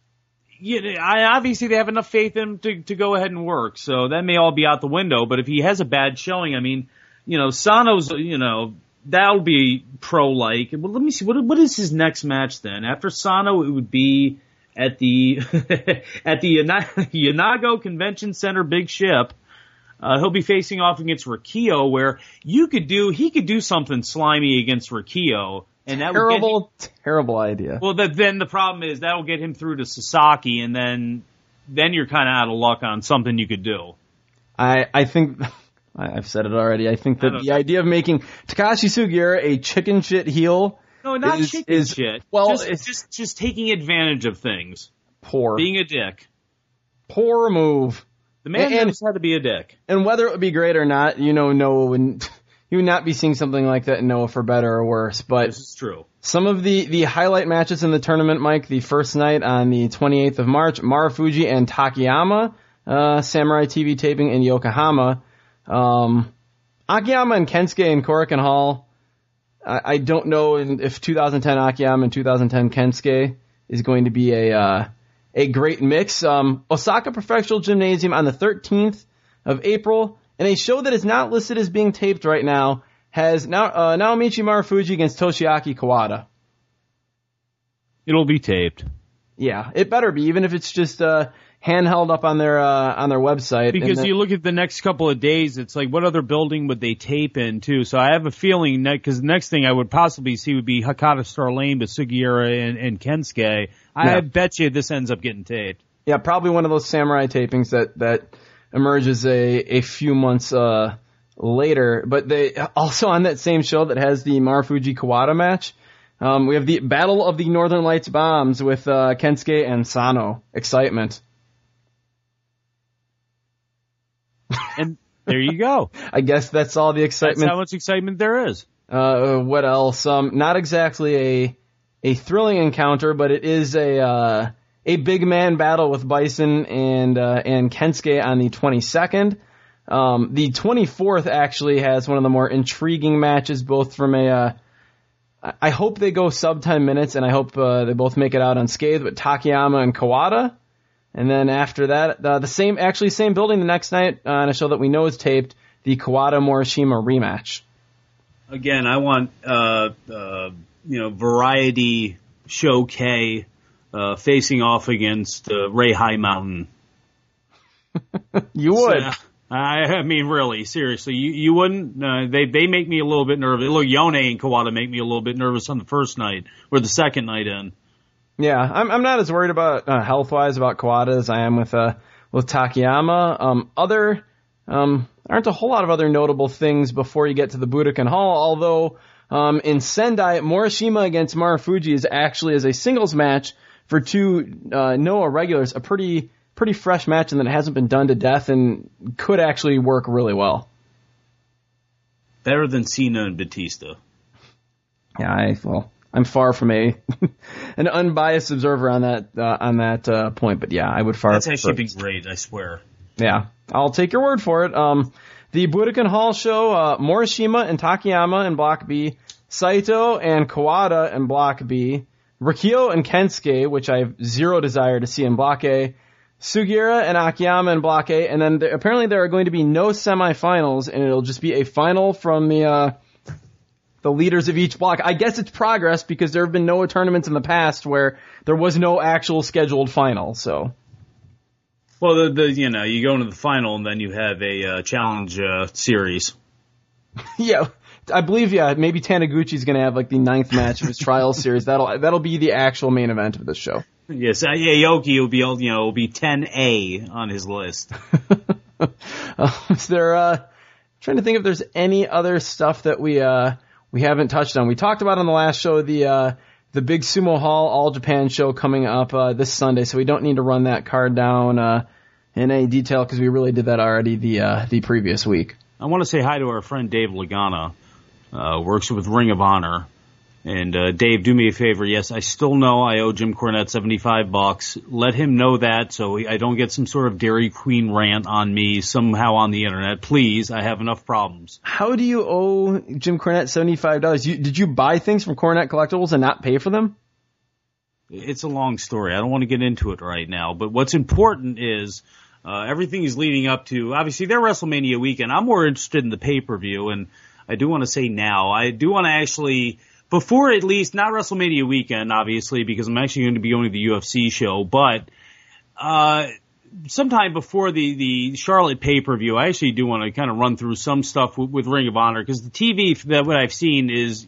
You know, I, obviously they have enough faith in him to, to go ahead and work, so that may all be out the window. But if he has a bad showing, I mean, you know, Sano's, you know, that'll be pro-like. Well, let me see, what what is his next match then? After Sano, it would be at the at the Yanago Convention Center Big Ship. Uh, he'll be facing off against Rikio, where you could do he could do something slimy against Rikio. And that terrible, would get him, terrible idea. Well, that, then the problem is that'll get him through to Sasaki, and then then you're kind of out of luck on something you could do. I I think I've said it already. I think that I the idea of making Takashi Sugiura a chicken shit heel, no, not is, chicken is, shit. Well, just, it's just just taking advantage of things. Poor, being a dick. Poor move. The man and, knows how to be a dick. And whether it would be great or not, you know, Noah would. You would not be seeing something like that in Noah for better or worse, but this is true. Some of the, the highlight matches in the tournament, Mike, the first night on the twenty-eighth of March, Marufuji and Takayama, uh, Samurai T V taping in Yokohama. Um, Akiyama and Kensuke in Korakuen Hall. I, I don't know if two thousand ten Akiyama and two thousand ten Kensuke is going to be a, uh, a great mix. Um, Osaka Prefectural Gymnasium on the thirteenth of April. And a show that is not listed as being taped right now has now, uh, Naomichi Marufuji against Toshiaki Kawada. It'll be taped. Yeah, it better be, even if it's just uh, handheld up on their uh, on their website. Because then, you look at the next couple of days, it's like, what other building would they tape in, too? So I have a feeling that, because the next thing I would possibly see would be Hakata Star Lane with Sugiura and, and Kensuke. I yeah. bet you this ends up getting taped. Yeah, probably one of those samurai tapings that, that emerges a, a few months uh, later. But they also on that same show that has the Marufuji Kawada match, um, we have the Battle of the Northern Lights Bombs with uh, Kensuke and Sano. Excitement. And there you go. I guess that's all the excitement. That's how much excitement there is. Uh, what else? Um, not exactly a a thrilling encounter, but it is a uh, a big man battle with Bison and uh, and Kensuke on the twenty-second. Um, the twenty-fourth actually has one of the more intriguing matches, both from a. Uh, I hope they go sub ten minutes, and I hope uh, they both make it out unscathed. But Takayama and Kawada, and then after that, uh, the same actually same building the next night uh, on a show that we know is taped, the Kawada Morishima rematch. Again, I want uh, uh, you know Variety Show K uh, facing off against uh, Ray High Mountain. You would. So, I, I mean, really, seriously, you you wouldn't. Uh, they they make me a little bit nervous. Look, Yone and Kawada make me a little bit nervous on the first night or the second night in. Yeah, I'm I'm not as worried about uh, health wise about Kawada as I am with uh with Takayama. Um, other um aren't a whole lot of other notable things before you get to the Budokan Hall. Although um in Sendai, Morishima against Marufuji is actually as a singles match for two uh, Noah regulars a pretty pretty fresh match and that it hasn't been done to death and could actually work really well. Better than Cena and Batista. Yeah, I, well, I'm far from a an unbiased observer on that uh, on that uh, point, but yeah, I would far. That's actually been great, I swear. Yeah, I'll take your word for it. Um, the Budokan Hall show, uh, Morishima and Takayama in Block B, Saito and Kawada in Block B, Rikio and Kensuke, which I have zero desire to see in Block A, Sugiura and Akiyama in Block A, and then there, apparently there are going to be no semifinals, and it'll just be a final from the uh, the leaders of each block. I guess it's progress because there have been no tournaments in the past where there was no actual scheduled final. So, well, the, the you know you go into the final and then you have a uh, challenge uh, series. Yeah, I believe yeah maybe Taniguchi's going to have like the ninth match of his trial series. That'll that'll be the actual main event of this show. Yes, uh, yeah, Yoki will be you know will be ten A on his list. uh, is there? Uh, trying to think if there's any other stuff that we. Uh, We haven't touched on. We talked about on the last show the uh, the big Sumo Hall All Japan show coming up uh, this Sunday, so we don't need to run that card down uh, in any detail because we really did that already the uh, the previous week. I want to say hi to our friend Dave Lagana, uh, works with Ring of Honor. And uh, Dave, do me a favor. Yes, I still know I owe Jim Cornette seventy-five bucks. Let him know that so I don't get some sort of Dairy Queen rant on me somehow on the internet. Please, I have enough problems. How do you owe Jim Cornette seventy-five dollars? You, did you buy things from Cornette Collectibles and not pay for them? It's a long story. I don't want to get into it right now. But what's important is uh, everything is leading up to, obviously, their WrestleMania weekend. I'm more interested in the pay-per-view, and I do want to say now, I do want to actually... Before at least, not WrestleMania weekend, obviously, because I'm actually going to be going to the U F C show, but uh sometime before the, the Charlotte pay-per-view, I actually do want to kind of run through some stuff with, with Ring of Honor, because the T V that what I've seen is,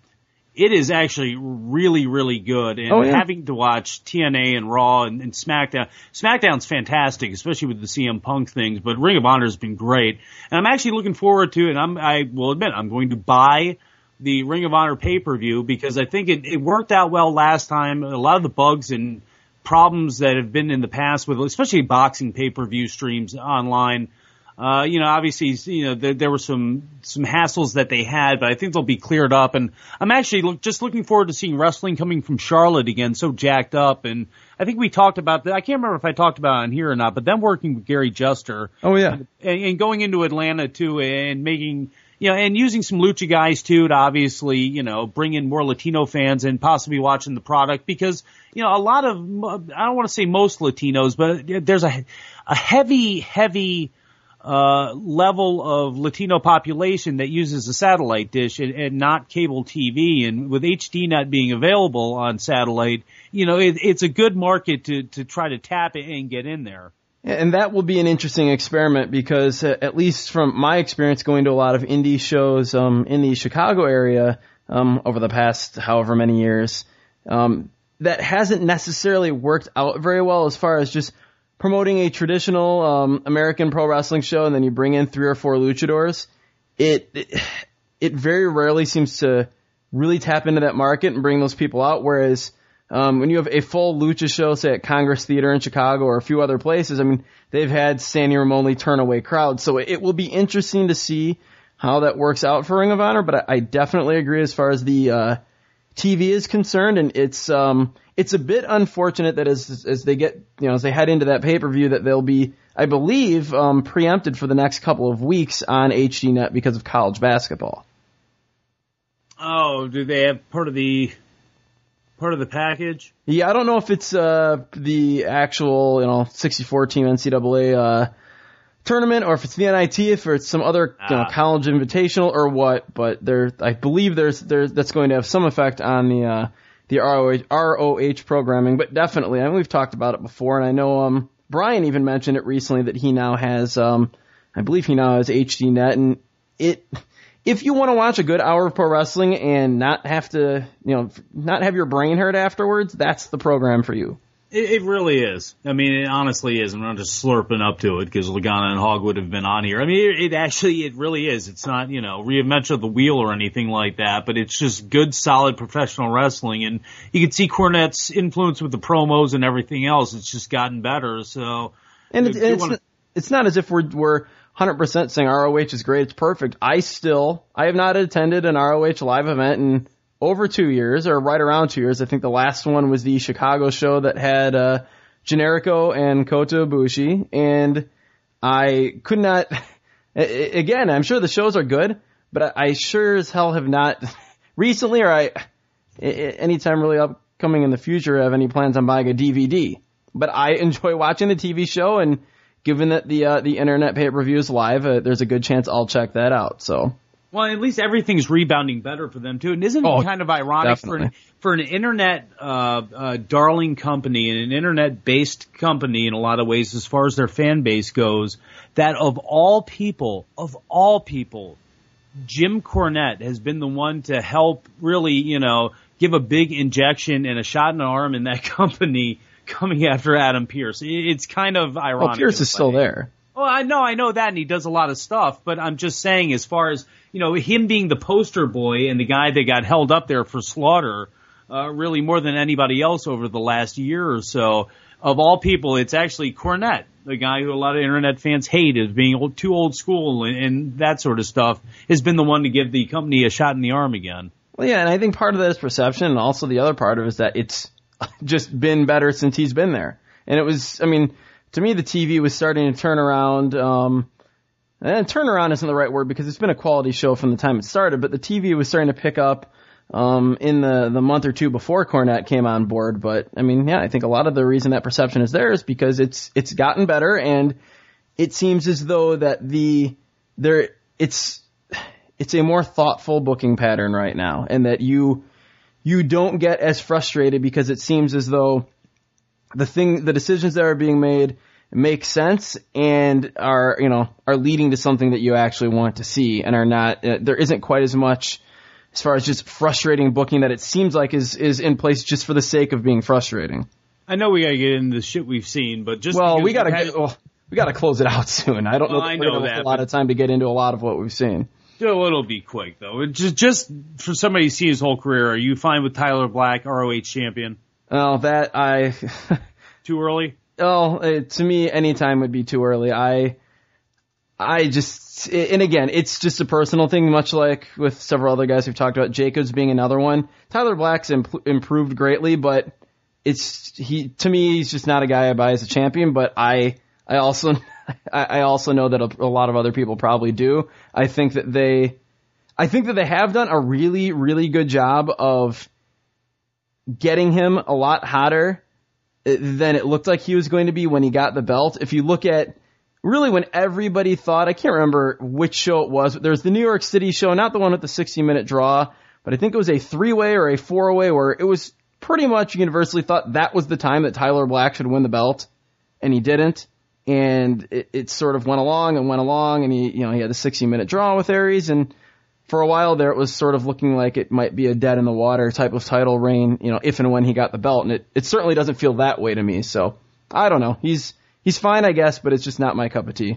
it is actually really, really good, and oh, yeah. having to watch T N A and Raw and, and SmackDown, SmackDown's fantastic, especially with the C M Punk things, but Ring of Honor has been great, and I'm actually looking forward to it, and I'm, I will admit, I'm going to buy the Ring of Honor pay-per-view because I think it, it worked out well last time. A lot of the bugs and problems that have been in the past with, especially boxing pay-per-view streams online, uh, you know, obviously, you know, there, there were some, some hassles that they had, but I think they'll be cleared up. And I'm actually look, just looking forward to seeing wrestling coming from Charlotte again, so jacked up. And I think we talked about that. I can't remember if I talked about it on here or not, but them working with Gary Juster. Oh, yeah. And, and going into Atlanta, too, and making, you know, and using some lucha guys, too, to obviously, you know, bring in more Latino fans and possibly watching the product because, you know, a lot of, I don't want to say most Latinos, but there's a, a heavy, heavy, uh, level of Latino population that uses a satellite dish and, and not cable T V. And with H D not being available on satellite, you know, it, it's a good market to, to try to tap it and get in there. And that will be an interesting experiment because, uh, at least from my experience going to a lot of indie shows um, in the Chicago area um, over the past however many years, um, that hasn't necessarily worked out very well as far as just promoting a traditional um, American pro wrestling show and then you bring in three or four luchadors. It, it it very rarely seems to really tap into that market and bring those people out, whereas Um, when you have a full lucha show, say at Congress Theater in Chicago or a few other places, I mean, they've had standing room only turn away crowds. So it will be interesting to see how that works out for Ring of Honor, but I, I definitely agree as far as the, uh, T V is concerned. And it's, um, it's a bit unfortunate that as, as they get, you know, as they head into that pay-per-view that they'll be, I believe, um, preempted for the next couple of weeks on H D Net because of college basketball. Oh, do they have part of the, part of the package? Yeah, I don't know if it's uh the actual, you know, sixty-four team N C double A uh tournament or if it's the N I T, if it's some other ah. you know, college invitational or what, but there I believe there's there's that's going to have some effect on the uh the R O H, R O H programming, but definitely, I mean, we've talked about it before, and I know um Brian even mentioned it recently that he now has um I believe he now has H D Net, and it if you want to watch a good hour of pro wrestling and not have to, you know, not have your brain hurt afterwards, that's the program for you. It, it really is. I mean, it honestly is. I'm not just slurping up to it because Lagana and Hogwood have been on here. I mean, it, it actually, it really is. It's not, you know, reinvention of the wheel or anything like that, but it's just good, solid professional wrestling. And you can see Cornette's influence with the promos and everything else. It's just gotten better. So And it's, it's, wanna... it's not as if we're, we're one hundred percent saying R O H is great, it's perfect. I still, I have not attended an R O H live event in over two years, or right around two years. I think the last one was the Chicago show that had, uh, Generico and Kota Ibushi, and I could not, again, I'm sure the shows are good, but I sure as hell have not recently, or I, anytime really upcoming in the future, have any plans on buying a D V D. But I enjoy watching the T V show, and given that the uh, the internet pay-per-view is live, uh, there's a good chance I'll check that out. So, well, at least everything's rebounding better for them too. And isn't oh, it kind of ironic for an, for an internet uh, uh, darling company and an internet-based company in a lot of ways, as far as their fan base goes, that of all people, of all people, Jim Cornette has been the one to help really, you know, give a big injection and a shot in the arm in that company coming after Adam Pearce. It's kind of ironic. Well, Pearce is still there. Well, I know, I know that, and he does a lot of stuff, but I'm just saying, as far as, you know, him being the poster boy and the guy that got held up there for slaughter, uh, really more than anybody else over the last year or so, of all people, it's actually Cornette, the guy who a lot of internet fans hate as being old, too old school and, and that sort of stuff, has been the one to give the company a shot in the arm again. Well, yeah, and I think part of that is perception, and also the other part of it is that it's just been better since he's been there. And it was, I mean, to me, the T V was starting to turn around. Um, and turn around isn't the right word because it's been a quality show from the time it started, but the T V was starting to pick up um, in the, the month or two before Cornette came on board. But, I mean, yeah, I think a lot of the reason that perception is there is because it's it's gotten better, and it seems as though that the there it's it's a more thoughtful booking pattern right now, and that you you don't get as frustrated because it seems as though the thing, the decisions that are being made make sense and are, you know, are leading to something that you actually want to see, and are not, uh, there isn't quite as much as far as just frustrating booking that it seems like is, is in place just for the sake of being frustrating. I know we gotta get into the shit we've seen, but just well, we gotta had... get, well, we gotta close it out soon. I don't well, know, I that we know have that, a lot but... of time to get into a lot of what we've seen. It'll be quick though. It just, just for somebody to see his whole career, are you fine with Tyler Black, R O H champion? Oh, that I. Too early? Oh, uh, to me, any time would be too early. I, I just, and again, it's just a personal thing, much like with several other guys we've talked about. Jacobs being another one. Tyler Black's imp- improved greatly, but it's he to me, he's just not a guy I buy as a champion. But I, I also. I also know that a lot of other people probably do. I think that they, I think that they have done a really, really good job of getting him a lot hotter than it looked like he was going to be when he got the belt. If you look at really when everybody thought, I can't remember which show it was, but there was the New York City show, not the one with the sixty minute draw, but I think it was a three-way or a four-way where it was pretty much universally thought that was the time that Tyler Black should win the belt, and he didn't. And it, it sort of went along and went along, and he, you know, he had the sixty minute draw with Aries, and for a while there it was sort of looking like it might be a dead in the water type of title reign, you know, if and when he got the belt, and it, it certainly doesn't feel that way to me. So I don't know. He's he's fine, I guess, but it's just not my cup of tea.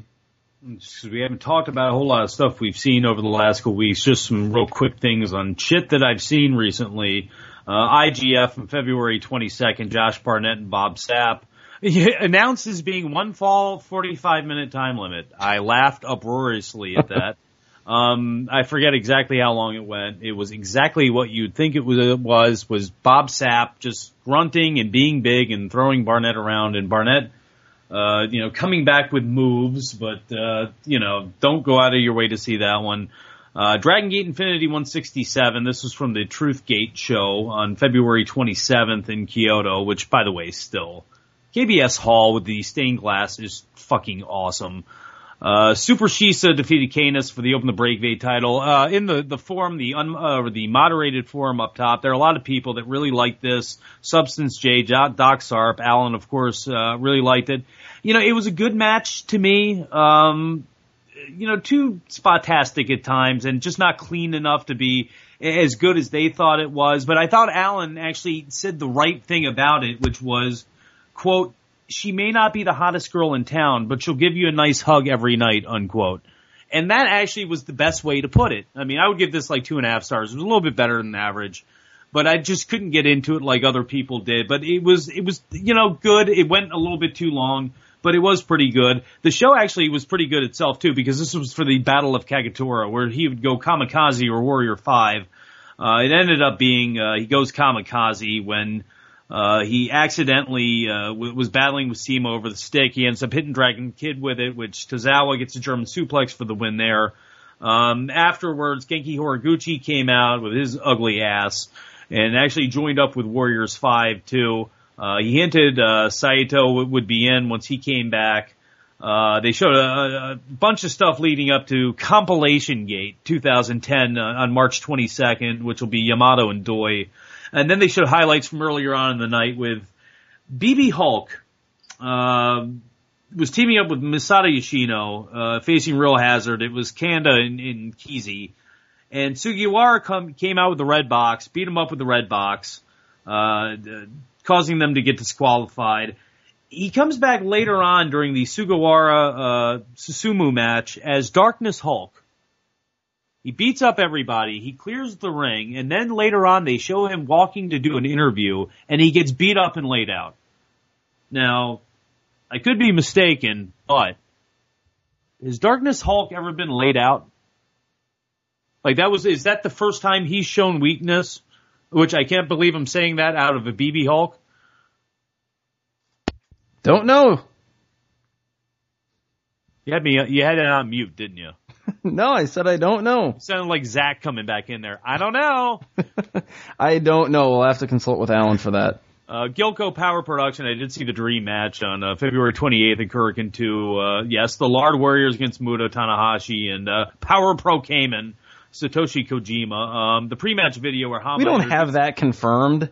We haven't talked about a whole lot of stuff we've seen over the last couple weeks. Just some real quick things on shit that I've seen recently. Uh, I G F on February twenty-second, Josh Barnett and Bob Sapp. He announced as being one fall, forty-five minute time limit. I laughed uproariously at that. um, I forget exactly how long it went. It was exactly what you'd think it was, was, was Bob Sapp just grunting and being big and throwing Barnett around, and Barnett, uh, you know, coming back with moves, but, uh, you know, don't go out of your way to see that one. Uh, Dragon Gate Infinity one sixty-seven. This was from the Truth Gate show on February twenty-seventh in Kyoto, which, by the way, still, K B S Hall with the stained glass is fucking awesome. Uh, Super Shisa defeated Canis for the Open the Breakaway title. Uh, in the, the forum, the un, uh, or the moderated forum up top, there are a lot of people that really like this. Substance J, Doc Sarp, Alan, of course, uh, really liked it. You know, it was a good match to me. Um, you know, too spotastic at times and just not clean enough to be as good as they thought it was. But I thought Alan actually said the right thing about it, which was, quote, she may not be the hottest girl in town, but she'll give you a nice hug every night, unquote. And that actually was the best way to put it. I mean, I would give this like two and a half stars. It was a little bit better than average, but I just couldn't get into it like other people did. But it was, it was, you know, good. It went a little bit too long, but but it was pretty good. The show actually was pretty good itself too, because this was for the Battle of Kagetora, where he would go Kamikaze or Warrior five. Uh, it ended up being, uh, he goes Kamikaze when, uh, he accidentally, uh, w- was battling with Sema over the stick. He ends up hitting Dragon Kid with it, which Tozawa gets a German suplex for the win there. Um, afterwards, Genki Horiguchi came out with his ugly ass and actually joined up with Warriors five too. Uh, he hinted, uh, Saito would be in once he came back. Uh, they showed a, a bunch of stuff leading up to Compilation Gate twenty ten uh, on March twenty-second, which will be Yamato and Doi. And then they showed highlights from earlier on in the night with B B Hulk, uh, was teaming up with Masato Yoshino, uh, facing Real Hazard. It was Kanda and, and Kizi. And Sugiwara come, came out with the red box, beat him up with the red box, uh, causing them to get disqualified. He comes back later on during the Sugawara, uh, Susumu match as Darkness Hulk. He beats up everybody, he clears the ring, and then later on they show him walking to do an interview, and he gets beat up and laid out. Now, I could be mistaken, but has Darkness Hulk ever been laid out? Like that was, is that the first time he's shown weakness? Which I can't believe I'm saying that out of a B B Hulk. Don't know. You had me, you had it on mute, didn't you? No, I said I don't know. It sounded like Zach coming back in there. I don't know. I don't know. We'll have to consult with Alan for that. Uh, Gilco Power Production, I did see the Dream match on uh, February twenty-eighth at Kurikan two. Uh, yes, the Lard Warriors against Muto Tanahashi and uh, Power Pro Cayman, Satoshi Kojima. Um, the pre-match video where Hama... We don't have that confirmed.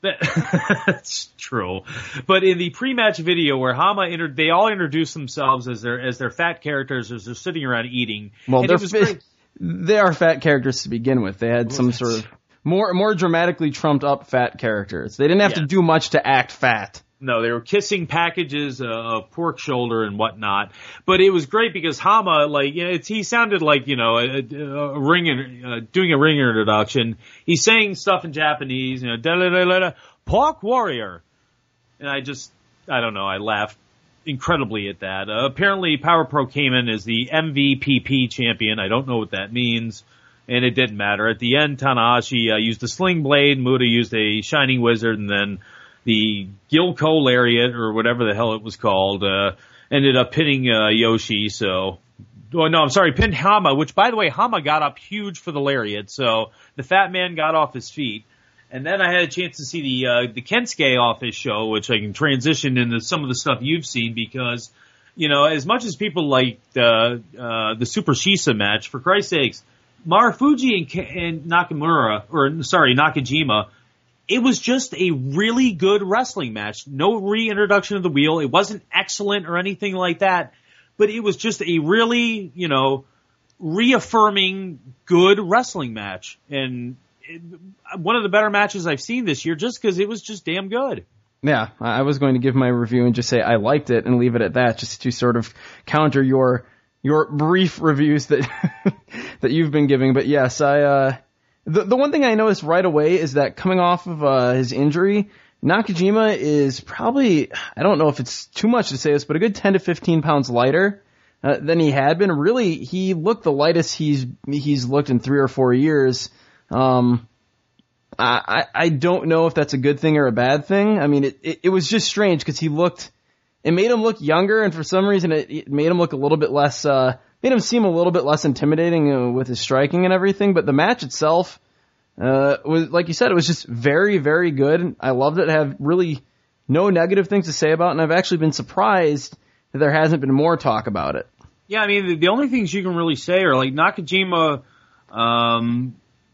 That's true. But in the pre-match video where Hama entered, they all introduced themselves as their as their fat characters as they're sitting around eating. Well, and they're it was fa- great. they are fat characters to begin with. They had some sort of more more dramatically trumped up fat characters. They didn't have Yeah. to do much to act fat. No, they were kissing packages uh, of pork shoulder and whatnot. But it was great because Hama, like, you know, it's, he sounded like, you know, a, a ring, uh, doing a ring introduction. He's saying stuff in Japanese, you know, da da da da da, Pork Warrior. And I just, I don't know, I laughed incredibly at that. Uh, apparently Power Pro Cayman is the M V P P champion. I don't know what that means. And it didn't matter. At the end, Tanahashi uh, used a sling blade, Muta used a shining wizard, and then the Gilco Lariat, or whatever the hell it was called, uh, ended up pinning, uh, Yoshi, so, oh no, I'm sorry, pinned Hama, which by the way, Hama got up huge for the Lariat, so the fat man got off his feet. And then I had a chance to see the, uh, the Kensuke office show, which I can transition into some of the stuff you've seen because, you know, as much as people like, uh, uh, the Super Shisa match, for Christ's sakes, Marufuji and, K- and Nakamura, or sorry, Nakajima, it was just a really good wrestling match. No reintroduction of the wheel. It wasn't excellent or anything like that, but it was just a really, you know, reaffirming good wrestling match. And it, one of the better matches I've seen this year just because it was just damn good. Yeah, I was going to give my review and just say I liked it and leave it at that, just to sort of counter your your brief reviews that that you've been giving. But yes, I uh The the one thing I noticed right away is that coming off of uh, his injury, Nakajima is probably, I don't know if it's too much to say this, but a good ten to fifteen pounds lighter uh, than he had been. Really, he looked the lightest he's he's looked in three or four years. Um, I I don't know if that's a good thing or a bad thing. I mean, it it, it was just strange because he looked, it made him look younger, and for some reason it, it made him look a little bit less. Uh, Made him seem a little bit less intimidating uh, with his striking and everything, but the match itself uh was, like you said, it was just very, very good. I loved it. I have really no negative things to say about it, and I've actually been surprised that there hasn't been more talk about it. Yeah, I mean, the, the only things you can really say are like Nakajima um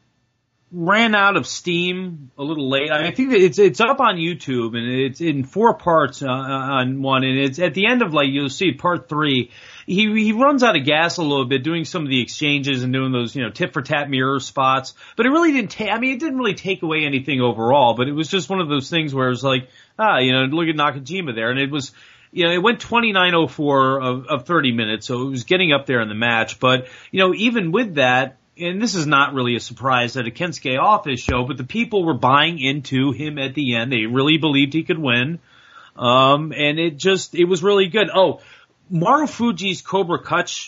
ran out of steam a little late. I, mean, I think that it's it's up on YouTube, and it's in four parts uh, on one, and it's at the end of, like, you'll see part three. He he runs out of gas a little bit doing some of the exchanges and doing those, you know, tit for tat mirror spots. But it really didn't take, I mean, it didn't really take away anything overall, but it was just one of those things where it's like, ah, you know, look at Nakajima there. And it was, you know, it went twenty-nine oh four of, of thirty minutes, so it was getting up there in the match. But, you know, even with that, and this is not really a surprise at a Kensuke office show, but the people were buying into him at the end. They really believed he could win. Um, and it just, it was really good. Oh, Marufuji's Cobra Clutch,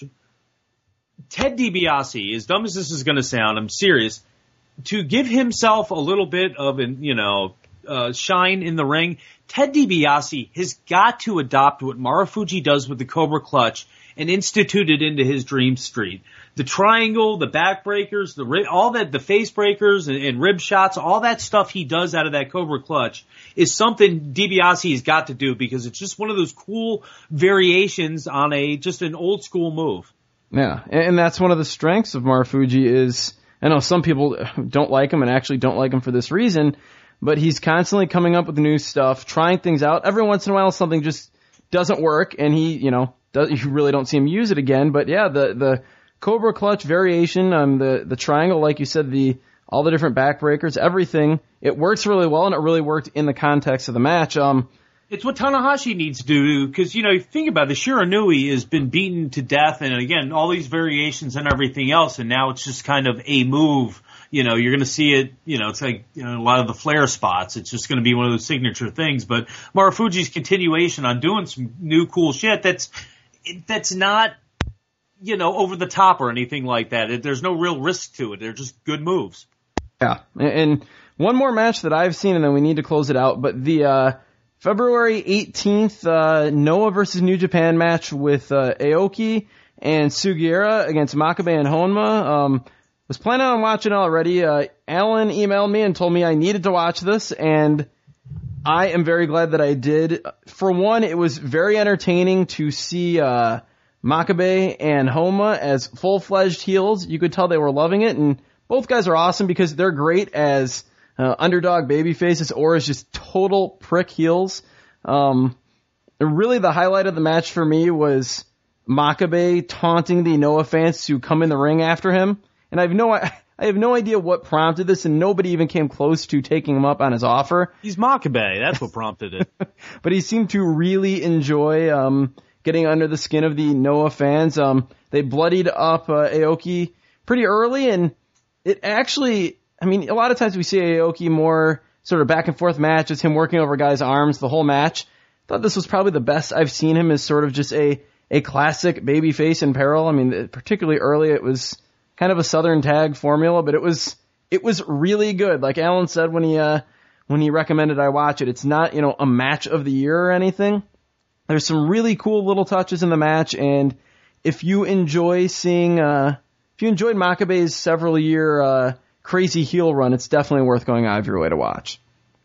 Ted DiBiase, as dumb as this is going to sound, I'm serious, to give himself a little bit of an, you know, uh, shine in the ring, Ted DiBiase has got to adopt what Marufuji does with the Cobra Clutch and institute it into his Dream Street. The triangle, the backbreakers, the ri- all that, the face breakers and, and rib shots, all that stuff he does out of that Cobra Clutch is something DiBiase has got to do because it's just one of those cool variations on a just an old school move. Yeah, and that's one of the strengths of Marufuji is, I know some people don't like him and actually don't like him for this reason, but he's constantly coming up with new stuff, trying things out. Every once in a while something just doesn't work and he, you know, does, you really don't see him use it again. But yeah, the, the Cobra Clutch variation, um, the, the triangle, like you said, the, all the different backbreakers, everything, it works really well and it really worked in the context of the match. Um, It's what Tanahashi needs to do, because, you know, think about it, Shiranui has been beaten to death, and again, all these variations and everything else, and now it's just kind of a move. You know, you're going to see it, you know, it's like, you know, a lot of the flare spots. It's just going to be one of those signature things. But Marufuji's continuation on doing some new cool shit, that's, that's not, you know, over the top or anything like that. There's no real risk to it. They're just good moves. Yeah, and one more match that I've seen, and then we need to close it out, but the, uh, February eighteenth, uh, Noah versus New Japan match with, uh, Aoki and Sugiura against Makabe and Honma. Um, was planning on watching it already. Uh, Alan emailed me and told me I needed to watch this, and I am very glad that I did. For one, it was very entertaining to see, uh, Makabe and Honma as full-fledged heels. You could tell they were loving it, and both guys are awesome because they're great as Uh, underdog baby faces or as just total prick heels. Um, really the highlight of the match for me was Makabe taunting the Noah fans to come in the ring after him. And I have no, I have no idea what prompted this, and nobody even came close to taking him up on his offer. He's Makabe. That's what prompted it. But he seemed to really enjoy, um, getting under the skin of the Noah fans. Um, they bloodied up, uh, Aoki pretty early, and it actually, I mean, a lot of times we see Aoki more sort of back and forth matches, him working over guys' arms the whole match. Thought this was probably the best I've seen him as sort of just a, a classic babyface in peril. I mean, particularly early, it was kind of a Southern tag formula, but it was, it was really good. Like Alan said when he, uh, when he recommended I watch it, it's not, you know, a match of the year or anything. There's some really cool little touches in the match, and if you enjoy seeing, uh, if you enjoyed Makabe's several year, uh, crazy heel run, it's definitely worth going out of your way to watch.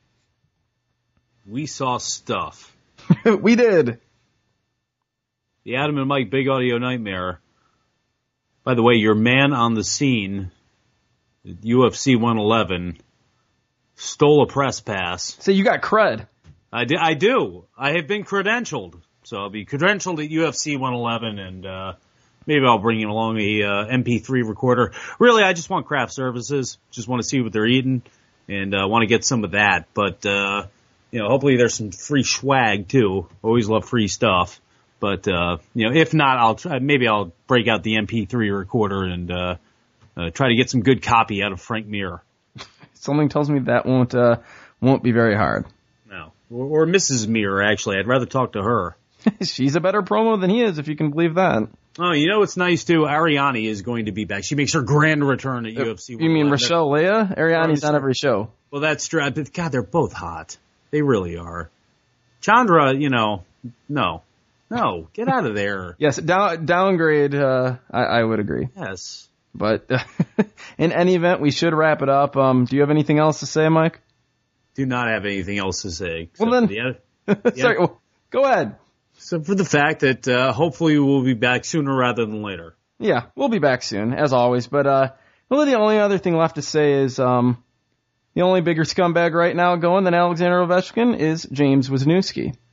We saw stuff. We did. The Adam and Mike Big Audio Nightmare. By the way, your man on the scene, U F C one eleven, stole a press pass. So you got cred. I do. I do. I have been credentialed. So I'll be credentialed at U F C one eleven, and uh maybe I'll bring in along a uh, M P three recorder. Really, I just want craft services. Just want to see what they're eating, and uh, want to get some of that. But uh, you know, hopefully there's some free swag too. Always love free stuff. But uh, you know, if not, I'll try, maybe I'll break out the M P three recorder and uh, uh, try to get some good copy out of Frank Mir. Something tells me that won't uh, won't be very hard. No, or, or Missus Mir. Actually, I'd rather talk to her. She's a better promo than he is, if you can believe that. Oh, you know what's nice too? Ariani is going to be back. She makes her grand return at uh, U F C. You mean Rochelle Leia? Ariani's on every show. Well, that's true. But God, they're both hot. They really are. Chandra, you know, no, no, get out of there. Yes, down, downgrade. Uh, I, I would agree. Yes, but uh, in any event, we should wrap it up. Um, do you have anything else to say, Mike? Do not have anything else to say. Well then, the, sorry. Well, go ahead. Except for the fact that uh, hopefully we'll be back sooner rather than later. Yeah, we'll be back soon, as always. But uh, really, the only other thing left to say is um, the only bigger scumbag right now going than Alexander Ovechkin is James Wisniewski.